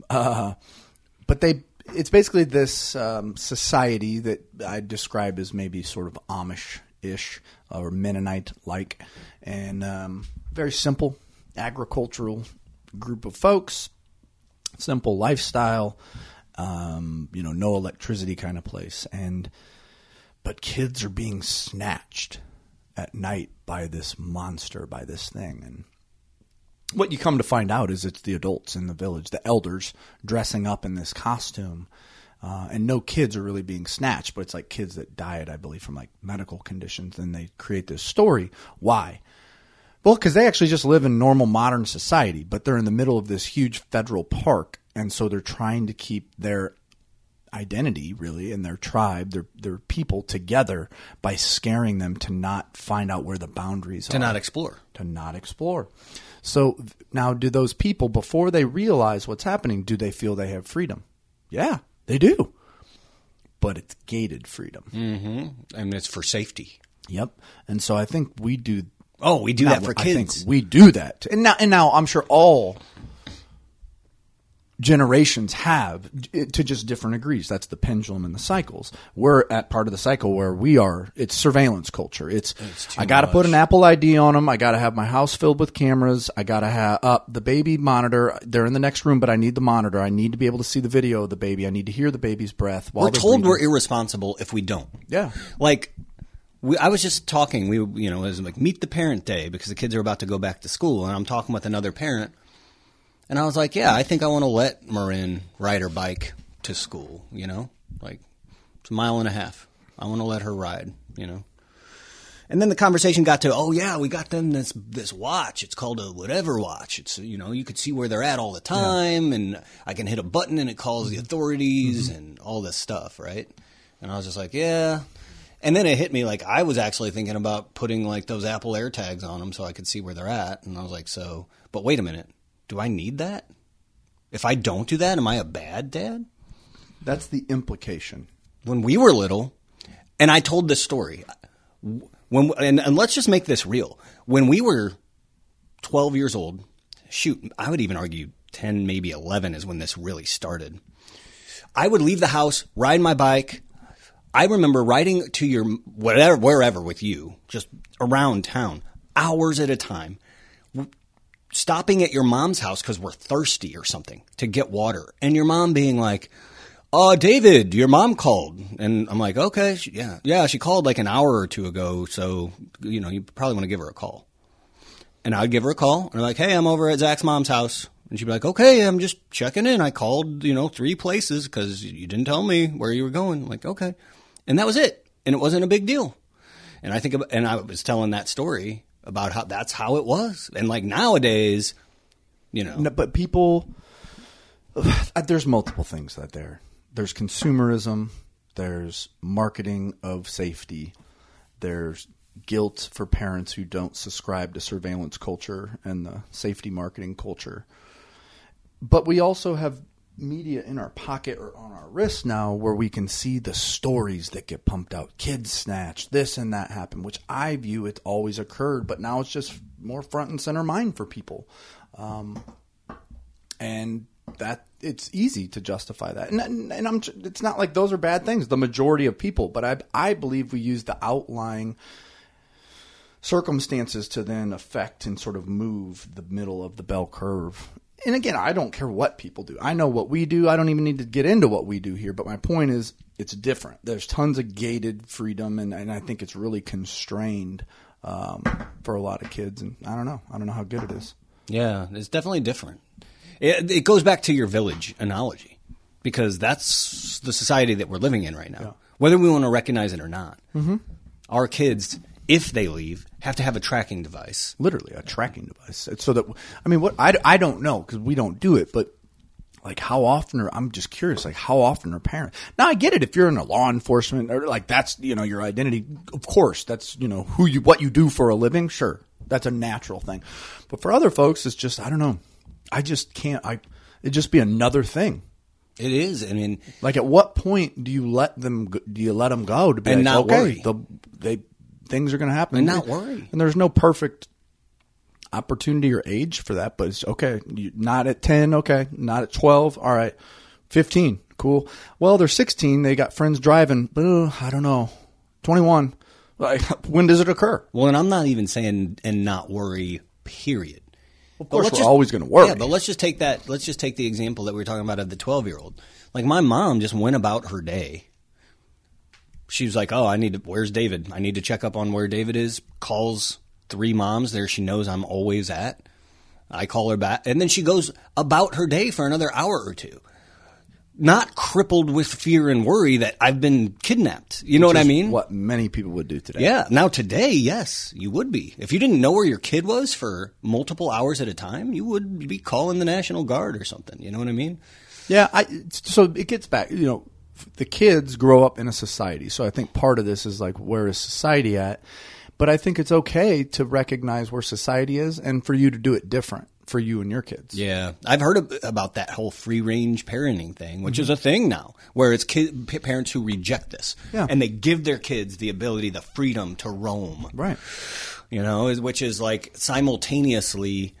But it's basically this society that I describe as maybe sort of Amish-ish or Mennonite-like, and very simple agricultural group of folks, simple lifestyle, you know, no electricity kind of place, but kids are being snatched at night by this monster, by this thing, and what you come to find out is it's the adults in the village, the elders dressing up in this costume, and no kids are really being snatched, but it's like kids that died, I believe, from like medical conditions, and they create this story. Why? Well, because they actually just live in normal modern society, but they're in the middle of this huge federal park, and so they're trying to keep their identity, really, and their tribe, their people together by scaring them to not find out where the boundaries are. To not explore. To not explore. So now, do those people, before they realize what's happening, do they feel they have freedom? Yeah, they do. But it's gated freedom. Mm-hmm. I mean, it's for safety. Yep. And so I think we do. Oh, we do that for I kids. think we do that. And now I'm sure all generations have, to just different degrees. That's the pendulum and the cycles. We're at part of the cycle where it's surveillance culture. It's I got to put an Apple ID on them. I got to have my house filled with cameras. I got to have the baby monitor. They're in the next room, but I need the monitor. I need to be able to see the video of the baby. I need to hear the baby's breath. While We're they're told we're breathing. irresponsible if we don't. Yeah. Like, I was just talking, it was like meet the parent day because the kids are about to go back to school, and I'm talking with another parent, and I was like, yeah, I think I want to let Marin ride her bike to school, you know? Like, it's 1.5 miles. I want to let her ride, you know? And then the conversation got to, oh yeah, we got them this watch. It's called a whatever watch. It's, you know, you could see where they're at all the time, and I can hit a button and it calls the authorities and all this stuff, right? And I was just like, yeah. And then it hit me like I was actually thinking about putting like those Apple AirTags on them so I could see where they're at. And I was like, but wait a minute. Do I need that? If I don't do that, am I a bad dad? That's the implication. When we were little, and I told this story, and let's just make this real. When we were 12 years old, shoot, I would even argue 10, maybe 11 is when this really started. I would leave the house, ride my bike. I remember riding to your wherever with you, just around town, hours at a time, stopping at your mom's house because we're thirsty or something to get water. And your mom being like, David, your mom called. And I'm like, okay, yeah, she called like an hour or two ago. So, you probably want to give her a call. And I'd give her a call and I'm like, hey, I'm over at Zach's mom's house. And she'd be like, okay, I'm just checking in. I called, 3 places because you didn't tell me where you were going. I'm like, okay. And that was it. And it wasn't a big deal. And I was telling that story about how that's how it was. And like nowadays, No, but people, there's multiple things there's consumerism, there's marketing of safety, there's guilt for parents who don't subscribe to surveillance culture and the safety marketing culture. But we also have media in our pocket or on our wrist now where we can see the stories that get pumped out. Kids snatched, this and that happened, which I view it always occurred, but now it's just more front and center mind for people. And that it's easy to justify that. And it's not like those are bad things, the majority of people, but I believe we use the outlying circumstances to then affect and sort of move the middle of the bell curve. And again, I don't care what people do. I know what we do. I don't even need to get into what we do here. But my point is, it's different. There's tons of gated freedom, and I think it's really constrained for a lot of kids. And I don't know. I don't know how good it is. Yeah, it's definitely different. It goes back to your village analogy, because that's the society that we're living in right now, whether we want to recognize it or not. Mm-hmm. Our kids, if they leave, have to have a tracking device. Literally, a tracking device. It's so that, I don't know because we don't do it, but like how often I'm just curious, like how often are parents? Now I get it if you're in a law enforcement or like that's, your identity. Of course, that's, what you do for a living. Sure. That's a natural thing. But for other folks, it's just, I don't know. I just can't, it'd just be another thing. It is. I mean, like at what point do you let them go to be and like, not okay, worry. Things are going to happen. And not worry. And there's no perfect opportunity or age for that, but it's okay. Not at 10, okay. Not at 12, all right. 15, cool. Well, they're 16. They got friends driving. I don't know. 21. Like, when does it occur? Well, and I'm not even saying and not worry, period. Of course, we're always going to worry. Yeah, but let's just take that. Let's just take the example that we were talking about of the 12-year-old. Like my mom just went about her day. She was like, where's David? I need to check up on where David is. Calls 3 moms there she knows I'm always at. I call her back. And then she goes about her day for another hour or two. Not crippled with fear and worry that I've been kidnapped. You know what I mean? What many people would do today. Yeah. Now today, yes, you would be. If you didn't know where your kid was for multiple hours at a time, you would be calling the National Guard or something. You know what I mean? Yeah. So it gets back, the kids grow up in a society. So I think part of this is like, where is society at? But I think it's okay to recognize where society is and for you to do it different for you and your kids. Yeah. I've heard about that whole free-range parenting thing, which is a thing now, where it's parents who reject this. Yeah. And they give their kids the ability, the freedom to roam. Right. Which is like simultaneously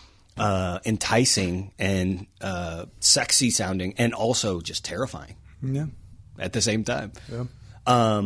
enticing and sexy sounding and also just terrifying. Yeah. At the same time. Yeah.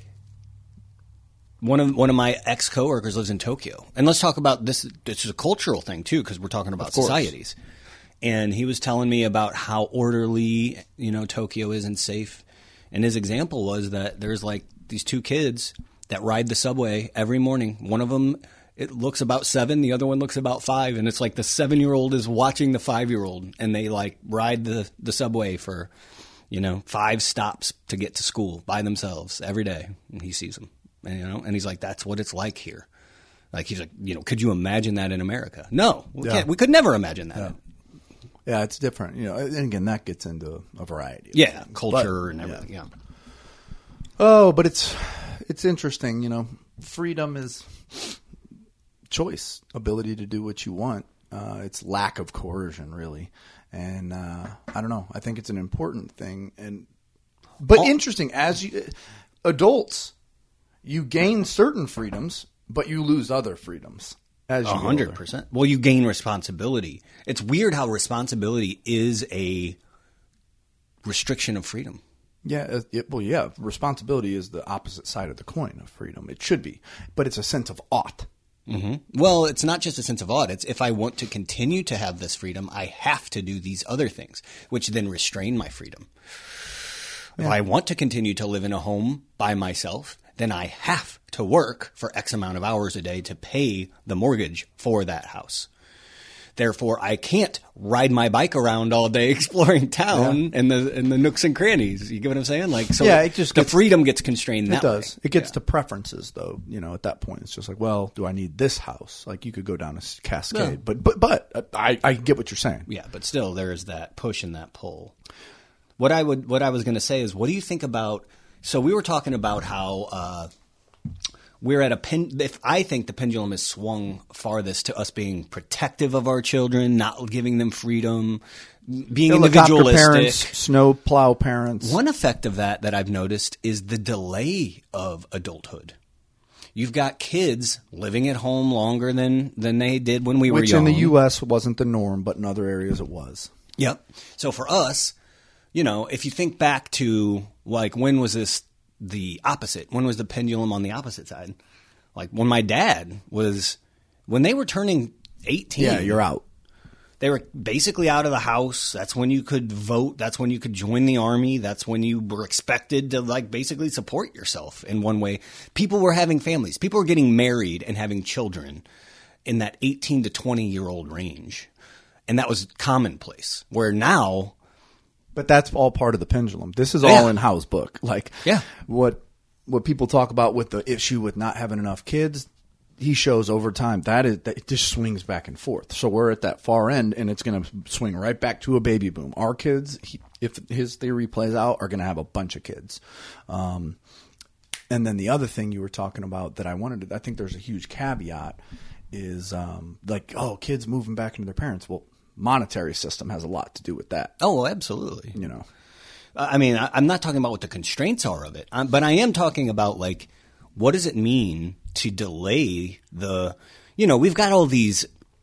One of my ex coworkers lives in Tokyo, and let's talk about this. This is a cultural thing too, because we're talking about societies. And he was telling me about how orderly, Tokyo is and safe. And his example was that there's like these 2 kids that ride the subway every morning. One of them, it looks about 7, the other one looks about 5, and it's like the 7-year-old is watching the 5-year-old, and they like ride the subway for 5 stops to get to school by themselves every day, and he sees them. And he's like, that's what it's like here. Like, he's like, could you imagine that in America? No, we can't. We could never imagine that. Yeah, it's different. And again, that gets into a variety of things. Culture and everything. Yeah. Oh, but it's it's interesting. You know, freedom is choice, ability to do what you want. It's lack of coercion, really. And I don't know. I think it's an important thing. But interesting, as adults, you gain certain freedoms, but you lose other freedoms. 100%. Well, you gain responsibility. It's weird how responsibility is a restriction of freedom. Yeah, responsibility is the opposite side of the coin of freedom. It should be, but it's a sense of ought. Mm-hmm. Well, it's not just a sense of ought. It's if I want to continue to have this freedom, I have to do these other things, which then restrain my freedom. Yeah. If I want to continue to live in a home by myself, then I have to work for X amount of hours a day to pay the mortgage for that house. Therefore, I can't ride my bike around all day exploring town and the nooks and crannies. You get what I'm saying? Like, so it just the freedom gets constrained that way. It does. It gets to preferences, though. You know, at that point, it's just like, well, do I need this house? Like, you could go down a cascade. No. But I get what you're saying. Yeah, but still, there's that push and that pull. What I was going to say is, what do you think about? So we were talking about how we're at if I think the pendulum has swung farthest to us being protective of our children, not giving them freedom, being individualistic. Parents, snow plow parents. One effect of that I've noticed is the delay of adulthood. You've got kids living at home longer than they did when we were young. Which in the U.S. wasn't the norm, but in other areas it was. Yep. So for us, you know, if you think back to, like, when was this the opposite? When was the pendulum on the opposite side? Like, when my dad when they were turning 18. Yeah, you're out. They were basically out of the house. That's when you could vote. That's when you could join the army. That's when you were expected to, like, basically support yourself in one way. People were having families. People were getting married and having children in that 18 to 20-year-old range. And that was commonplace. Where now... But that's all part of the pendulum. This is all in Howe's book. Like, what people talk about with the issue with not having enough kids, he shows over time that it just swings back and forth. So we're at that far end, and it's going to swing right back to a baby boom. Our kids, if his theory plays out, are going to have a bunch of kids. And then the other thing you were talking about that I think there's a huge caveat is kids moving back into their parents. Well, monetary system has a lot to do with that. Oh, absolutely. You know, I mean, I'm not talking about what the constraints are of it, but I am talking about, like, what does it mean to delay we've got these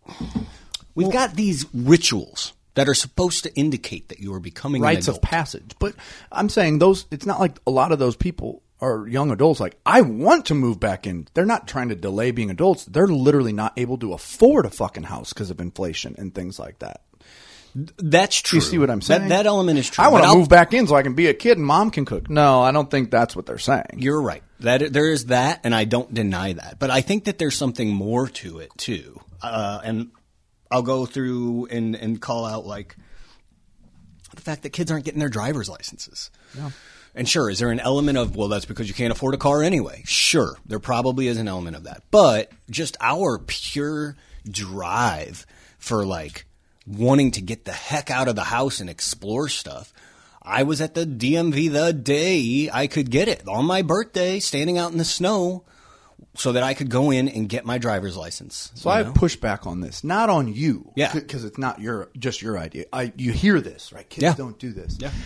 rituals that are supposed to indicate that you are becoming rites an adult. Of passage. But I'm saying it's not like a lot of those people are young adults. Like, I want to move back in. They're not trying to delay being adults. They're literally not able to afford a fucking house because of inflation and things like that. That's true. You see what I'm saying? That element is true. I want to move back in so I can be a kid and mom can cook. No, I don't think that's what they're saying. You're right. There is that, and I don't deny that. But I think that there's something more to it, too. And I'll go through and call out, like, the fact that kids aren't getting their driver's licenses. Yeah. And sure, is there an element of, well, that's because you can't afford a car anyway? Sure, there probably is an element of that. But just our pure drive for, like, wanting to get the heck out of the house and explore stuff. I was at the DMV the day I could get it, on my birthday, standing out in the snow, so that I could go in and get my driver's license. So I push back on this, not on you, yeah, because it's not just your idea. You hear this, right? Kids don't do this. Yeah.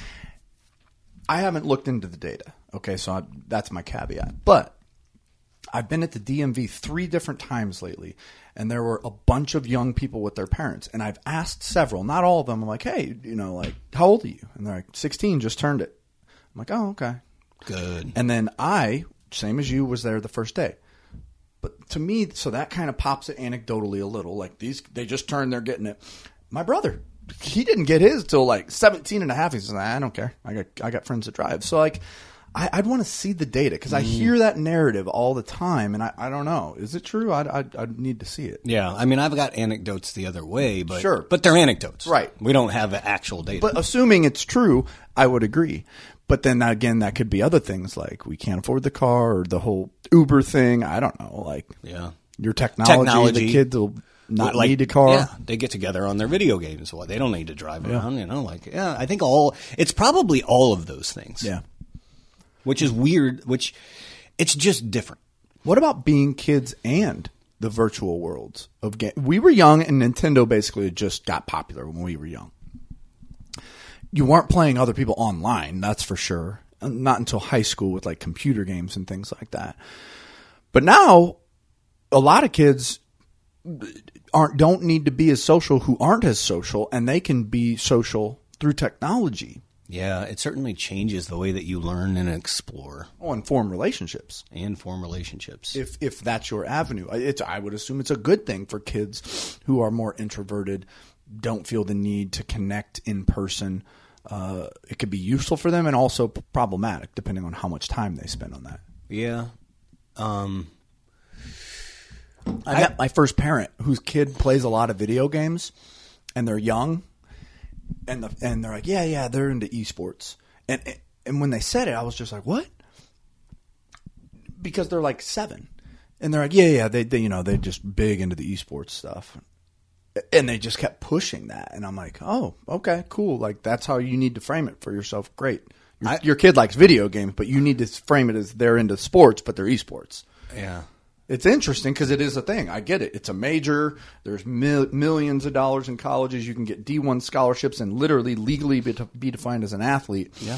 I haven't looked into the data, okay, so that's my caveat. But I've been at the DMV 3 different times lately, and there were a bunch of young people with their parents. And I've asked several, not all of them. I'm like, hey, how old are you? And they're like, 16, just turned it. I'm like, oh, okay. Good. And then I, same as you, was there the first day. But to me, so that kind of pops it anecdotally a little. Like, they just turned, they're getting it. My brother, he didn't get his till like 17 and a half. He says, I don't care. I got friends that drive. So, like, I'd want to see the data because I hear that narrative all the time, and I don't know. Is it true? I'd need to see it. Yeah, I mean, I've got anecdotes the other way, but sure, but they're anecdotes, right? We don't have actual data. But assuming it's true, I would agree. But then again, that could be other things like we can't afford the car or the whole Uber thing. I don't know, like your technology. The kids will not need a car. Yeah, they get together on their video games. Well, they don't need to drive around. I think it's probably all of those things. Yeah. Which is weird, It's just different. What about being kids and the virtual worlds of game? We were young, and Nintendo basically just got popular when we were young. You weren't playing other people online, that's for sure. Not until high school with like computer games and things like that. But now, a lot of kids don't need to be as social who aren't as social, and they can be social through technology. Yeah, it certainly changes the way that you learn and explore. Oh, and form relationships. If that's your avenue. I would assume it's a good thing for kids who are more introverted, don't feel the need to connect in person. It could be useful for them and also problematic depending on how much time they spend on that. Yeah. I met my first parent whose kid plays a lot of video games, and they're young, and they're like, yeah, they're into esports. And when they said it, I was just like, what? Because they're like 7, and they're like, yeah, they're just big into the esports stuff, and they just kept pushing that, and I'm like, oh, okay, cool. Like that's how you need to frame it for yourself. Great. Your kid likes video games, but you need to frame it as they're into sports, but they're esports. Yeah. It's interesting because it is a thing. I get it. It's a major. There's millions of dollars in colleges. You can get D1 scholarships and literally legally be defined as an athlete. Yeah.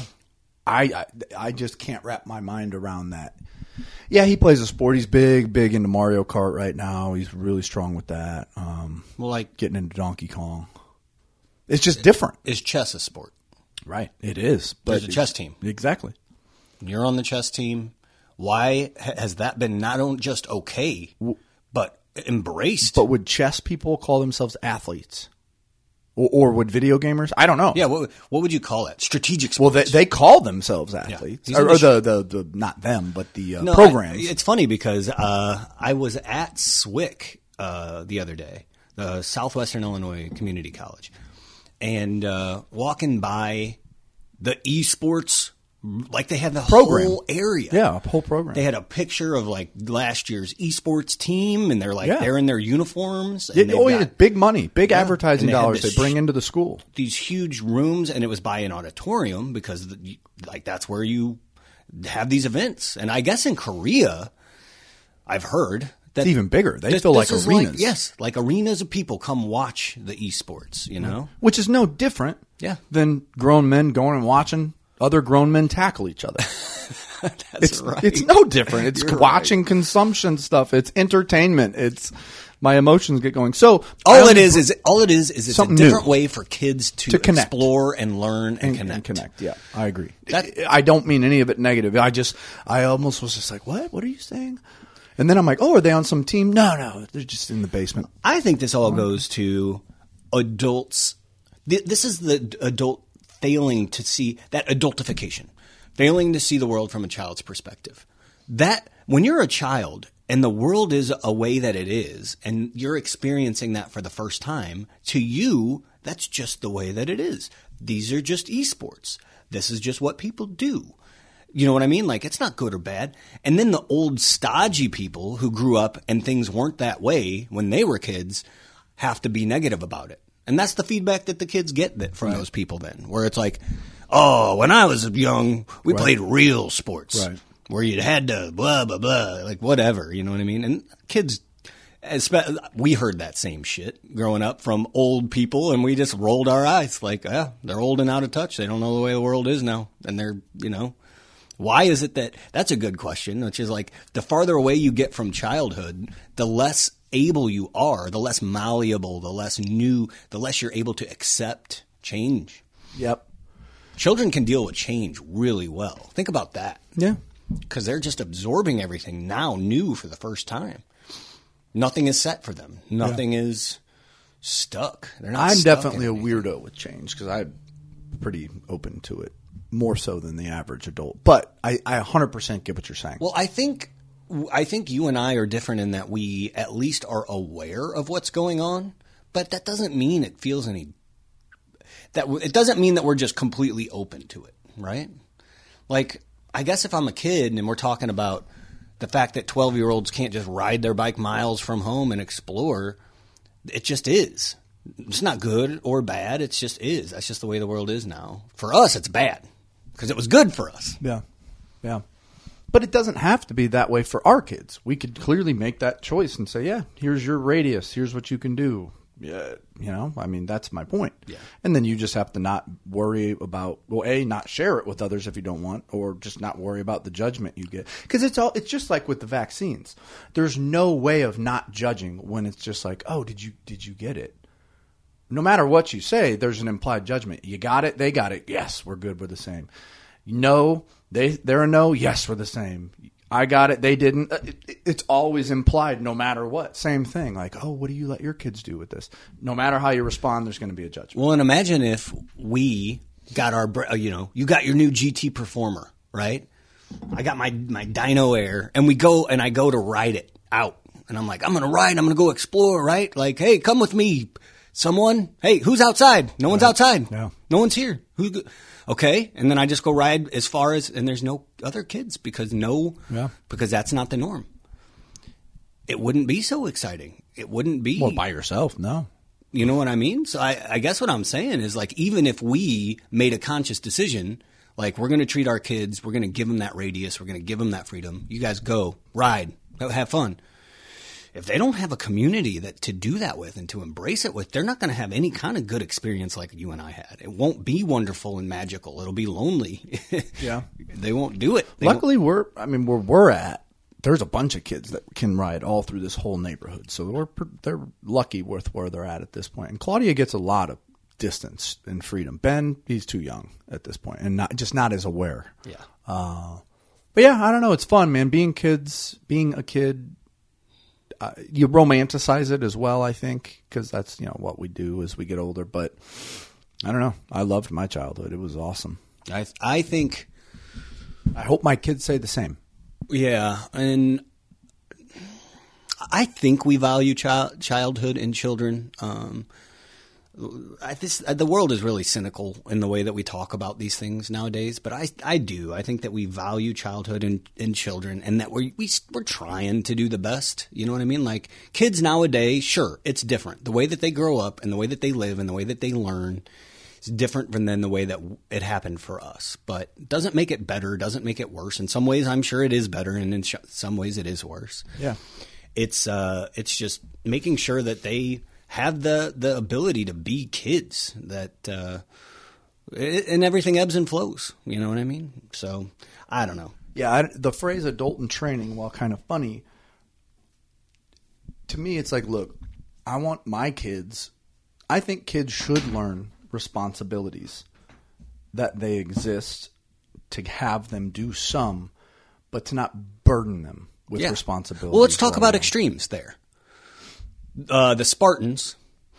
I just can't wrap my mind around that. Yeah, he plays a sport. He's big into Mario Kart right now. He's really strong with that. Getting into Donkey Kong. It's just different. Is chess a sport? Right. It is. But there's a chess team. Exactly. You're on the chess team. Why has that been not only just okay, but embraced? But would chess people call themselves athletes? Or would video gamers? I don't know. Yeah, what would you call that? Strategic sports. Well, they call themselves athletes. Yeah. Or the not them, but the programs. It's funny because I was at SWIC the other day, the Southwestern Illinois Community College, and walking by the esports. Like they had the program. Whole area. Yeah, a whole program. They had a picture of like last year's esports team, and they're like they're in their uniforms. And big money, big advertising dollars they bring into the school. These huge rooms, and it was by an auditorium because that's where you have these events. And I guess in Korea, I've heard that it's even bigger. They feel like arenas. Like arenas of people come watch the esports. You know, which is no different. Than grown men going and watching other grown men tackle each other. Right. It's no different. It's watching consumption stuff. It's entertainment. It's my emotions get going. So all it is it's a different new way for kids to explore and learn and connect. Yeah, I agree. I don't mean any of it negative. I almost was just like, what are you saying? And then I'm like, oh, are they on some team? No, they're just in the basement. I think this all goes to adults. This is the adult failing to see that adultification, failing to see the world from a child's perspective. That when you're a child and the world is a way that it is, and you're experiencing that for the first time, to you, that's just the way that it is. These are just esports. This is just what people do. You know what I mean? Like, it's not good or bad. And then the old stodgy people who grew up and things weren't that way when they were kids have to be negative about it. And that's the feedback that the kids get from those people then, where it's like, oh, when I was young, we played real sports where you had to blah, blah, blah, like whatever, you know what I mean? And kids, we heard that same shit growing up from old people, and we just rolled our eyes like, they're old and out of touch. They don't know the way the world is now. And they're, why is it that's a good question, which is like the farther away you get from childhood, the less able you are, the less malleable, the less new, the less you're able to accept change. Yep. Children can deal with change really well. Think about that. Yeah. Because they're just absorbing everything now new for the first time. Nothing is set for them. Nothing is stuck. They're not I'm stuck definitely a weirdo with change because I'm pretty open to it, more so than the average adult. But I 100% get what you're saying. Well, I think you and I are different in that we at least are aware of what's going on, but that doesn't mean it feels it doesn't mean that we're just completely open to it, right? Like, I guess if I'm a kid and we're talking about the fact that 12-year-olds can't just ride their bike miles from home and explore, it just is. It's not good or bad. It just is. That's just the way the world is now. For us, it's bad because it was good for us. Yeah. But it doesn't have to be that way for our kids. We could clearly make that choice and say, yeah, here's your radius. Here's what you can do. Yeah, I mean, that's my point. Yeah. And then you just have to not worry about, well, A, not share it with others if you don't want, or just not worry about the judgment you get. Because it's just like with the vaccines. There's no way of not judging when it's just like, oh, did you get it? No matter what you say, there's an implied judgment. You got it, they got it. Yes, we're good, we're the same. No, they're a no, yes, we're the same. I got it, they didn't. It's always implied no matter what. Same thing. Like, oh, what do you let your kids do with this? No matter how you respond, there's going to be a judgment. Well, and imagine if we got you got your new GT Performer, right? I got my Dyno Air, and I go to ride it out. And I'm like, I'm going to ride, I'm going to go explore, right? Like, hey, come with me. Someone, hey, who's outside? No one's outside. Yeah. No one's here. Okay, and then I just go ride as far as, and there's no other kids because that's not the norm. It wouldn't be so exciting. It wouldn't be. Well, by yourself, no. You know what I mean? So I guess what I'm saying is, like, even if we made a conscious decision, like, we're going to treat our kids, we're going to give them that radius, we're going to give them that freedom. You guys go, ride, have fun. If they don't have a community to do that with and to embrace it with, they're not going to have any kind of good experience like you and I had. It won't be wonderful and magical. It'll be lonely. Yeah. They won't do it. Luckily, where we're at, there's a bunch of kids that can ride all through this whole neighborhood. So they're lucky with where they're at this point. And Claudia gets a lot of distance and freedom. Ben, he's too young at this point and not as aware. Yeah. But yeah, I don't know. It's fun, man. Being a kid. You romanticize it as well, I think, because that's what we do as we get older. But I don't know. I loved my childhood. It was awesome. I think. I hope my kids say the same. Yeah, and I think we value childhood in children. The world is really cynical in the way that we talk about these things nowadays, but I do. I think that we value childhood in children, and that we're trying to do the best. You know what I mean? Like, kids nowadays, sure, it's different. The way that they grow up and the way that they live and the way that they learn is different than the way that it happened for us. But doesn't make it better, doesn't make it worse. In some ways, I'm sure it is better, and in some ways, it is worse. Yeah, it's just making sure that they have the ability to be kids, that and everything ebbs and flows. You know what I mean? So I don't know. Yeah, the phrase adult in training, while kind of funny, to me it's like, look, I want my kids, I think kids should learn responsibilities, that they exist, to have them do some, but to not burden them with responsibilities. Well, let's talk about extremes there. The Spartans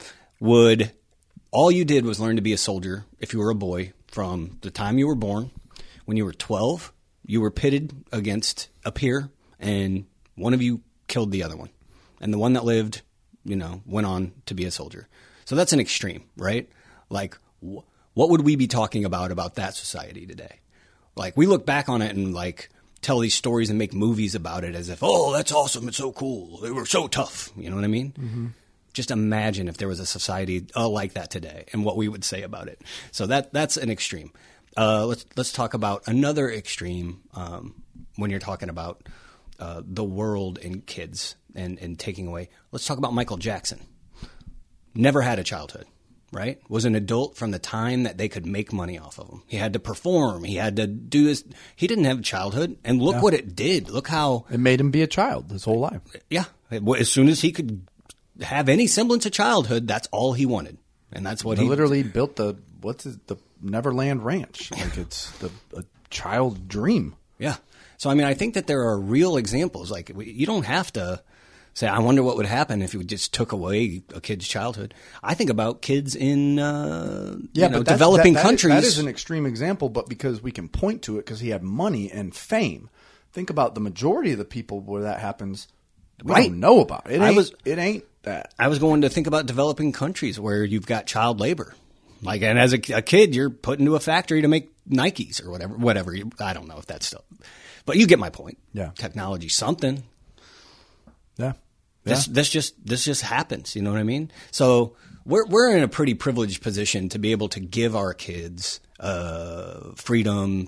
all you did was learn to be a soldier if you were a boy from the time you were born. When you were 12, you were pitted against a peer, and one of you killed the other one. And the one that lived, went on to be a soldier. So that's an extreme, right? Like, what would we be talking about that society today? Like, we look back on it and, like, tell these stories and make movies about it as if, oh, that's awesome, it's so cool, they were so tough. You know what I mean? Mm-hmm. Just imagine if there was a society like that today and what we would say about it. So that's an extreme. Let's talk about another extreme when you're talking about the world and kids and taking away. Let's talk about Michael Jackson. Never had a childhood. Right? Was an adult from the time that they could make money off of him. He had to perform. He had to do this. He didn't have a childhood. And look what it did. Look how... It made him be a child his whole life. Yeah. As soon as he could have any semblance of childhood, that's all he wanted. And that's what he literally built the Neverland Ranch. Like, it's a child dream. Yeah. So, I mean, I think that there are real examples. Like, you don't have to say, I wonder what would happen if you just took away a kid's childhood. I think about kids in developing countries. That is an extreme example, but because we can point to it because he had money and fame. Think about the majority of the people where that happens. We don't know about it. It ain't that. I was going to think about developing countries where you've got child labor. Like, and as a kid, you're put into a factory to make Nikes or whatever. I don't know if that's still, but you get my point. Yeah. Technology, something. Yeah. This just happens. You know what I mean? So we're in a pretty privileged position to be able to give our kids freedom to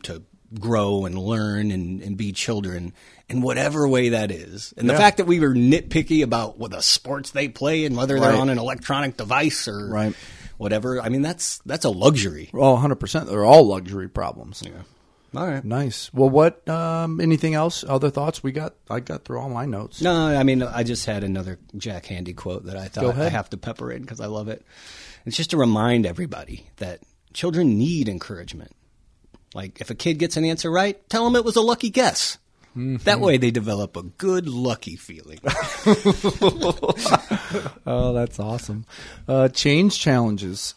grow and learn and be children in whatever way that is. And the fact that we were nitpicky about what the sports they play and whether they're on an electronic device or whatever, I mean, that's a luxury. Oh, 100%. They're all luxury problems. Yeah. All right. Nice. Well, what, anything else? Other thoughts? I got through all my notes. No, I mean, I just had another Jack Handy quote that I thought I have to pepper in because I love it. It's just to remind everybody that children need encouragement. Like, if a kid gets an answer right, tell them it was a lucky guess. Mm-hmm. That way they develop a good lucky feeling. Oh, that's awesome. Change challenges.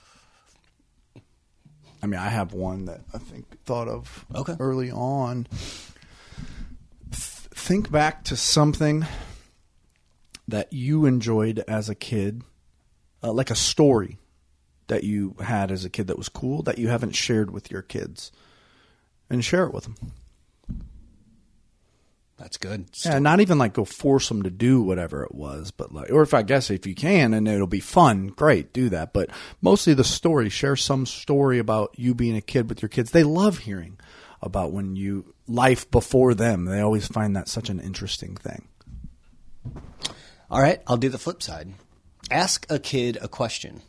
I mean, I have one that I think thought of early on. Think back to something that you enjoyed as a kid, like a story that you had as a kid that was cool that you haven't shared with your kids, and share it with them. That's good. Yeah, not even like go force them to do whatever it was, but like, or if you can and it'll be fun, great, do that. But mostly the story, share some story about you being a kid with your kids. They love hearing about life before them. They always find that such an interesting thing. All right, I'll do the flip side. Ask a kid a question.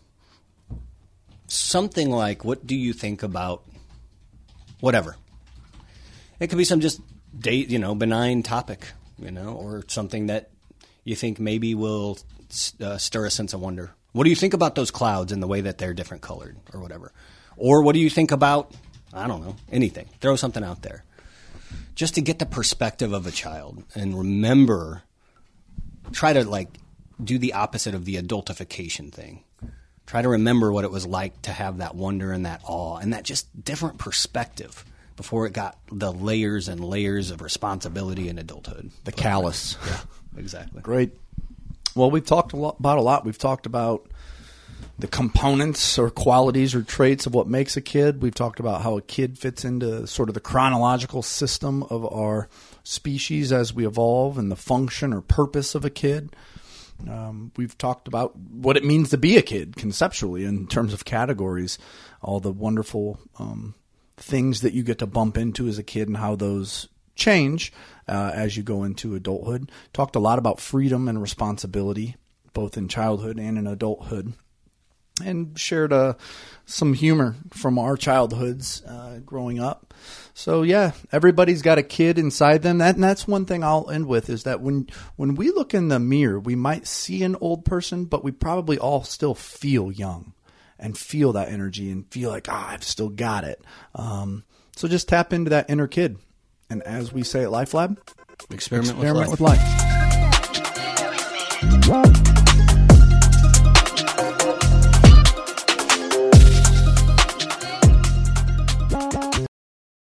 Something like, what do you think about whatever? It could be some just benign topic, or something that you think maybe will stir a sense of wonder. What do you think about those clouds and the way that they're different colored or whatever? Or what do you think about, I don't know, anything. Throw something out there. Just to get the perspective of a child and remember, try to do the opposite of the adultification thing. Try to remember what it was like to have that wonder and that awe and that just different perspective before it got the layers and layers of responsibility in adulthood. The callus. Yeah, exactly. Great. Well, we've talked about a lot. We've talked about the components or qualities or traits of what makes a kid. We've talked about how a kid fits into sort of the chronological system of our species as we evolve and the function or purpose of a kid. We've talked about what it means to be a kid conceptually in terms of categories, all the wonderful things that you get to bump into as a kid and how those change as you go into adulthood. Talked a lot about freedom and responsibility, both in childhood and in adulthood, and shared some humor from our childhoods growing up. So yeah, everybody's got a kid inside them. And that's one thing I'll end with is that when we look in the mirror, we might see an old person, but we probably all still feel young. And feel that energy and feel like, I've still got it. So just tap into that inner kid. And as we say at Life Lab, experiment with life.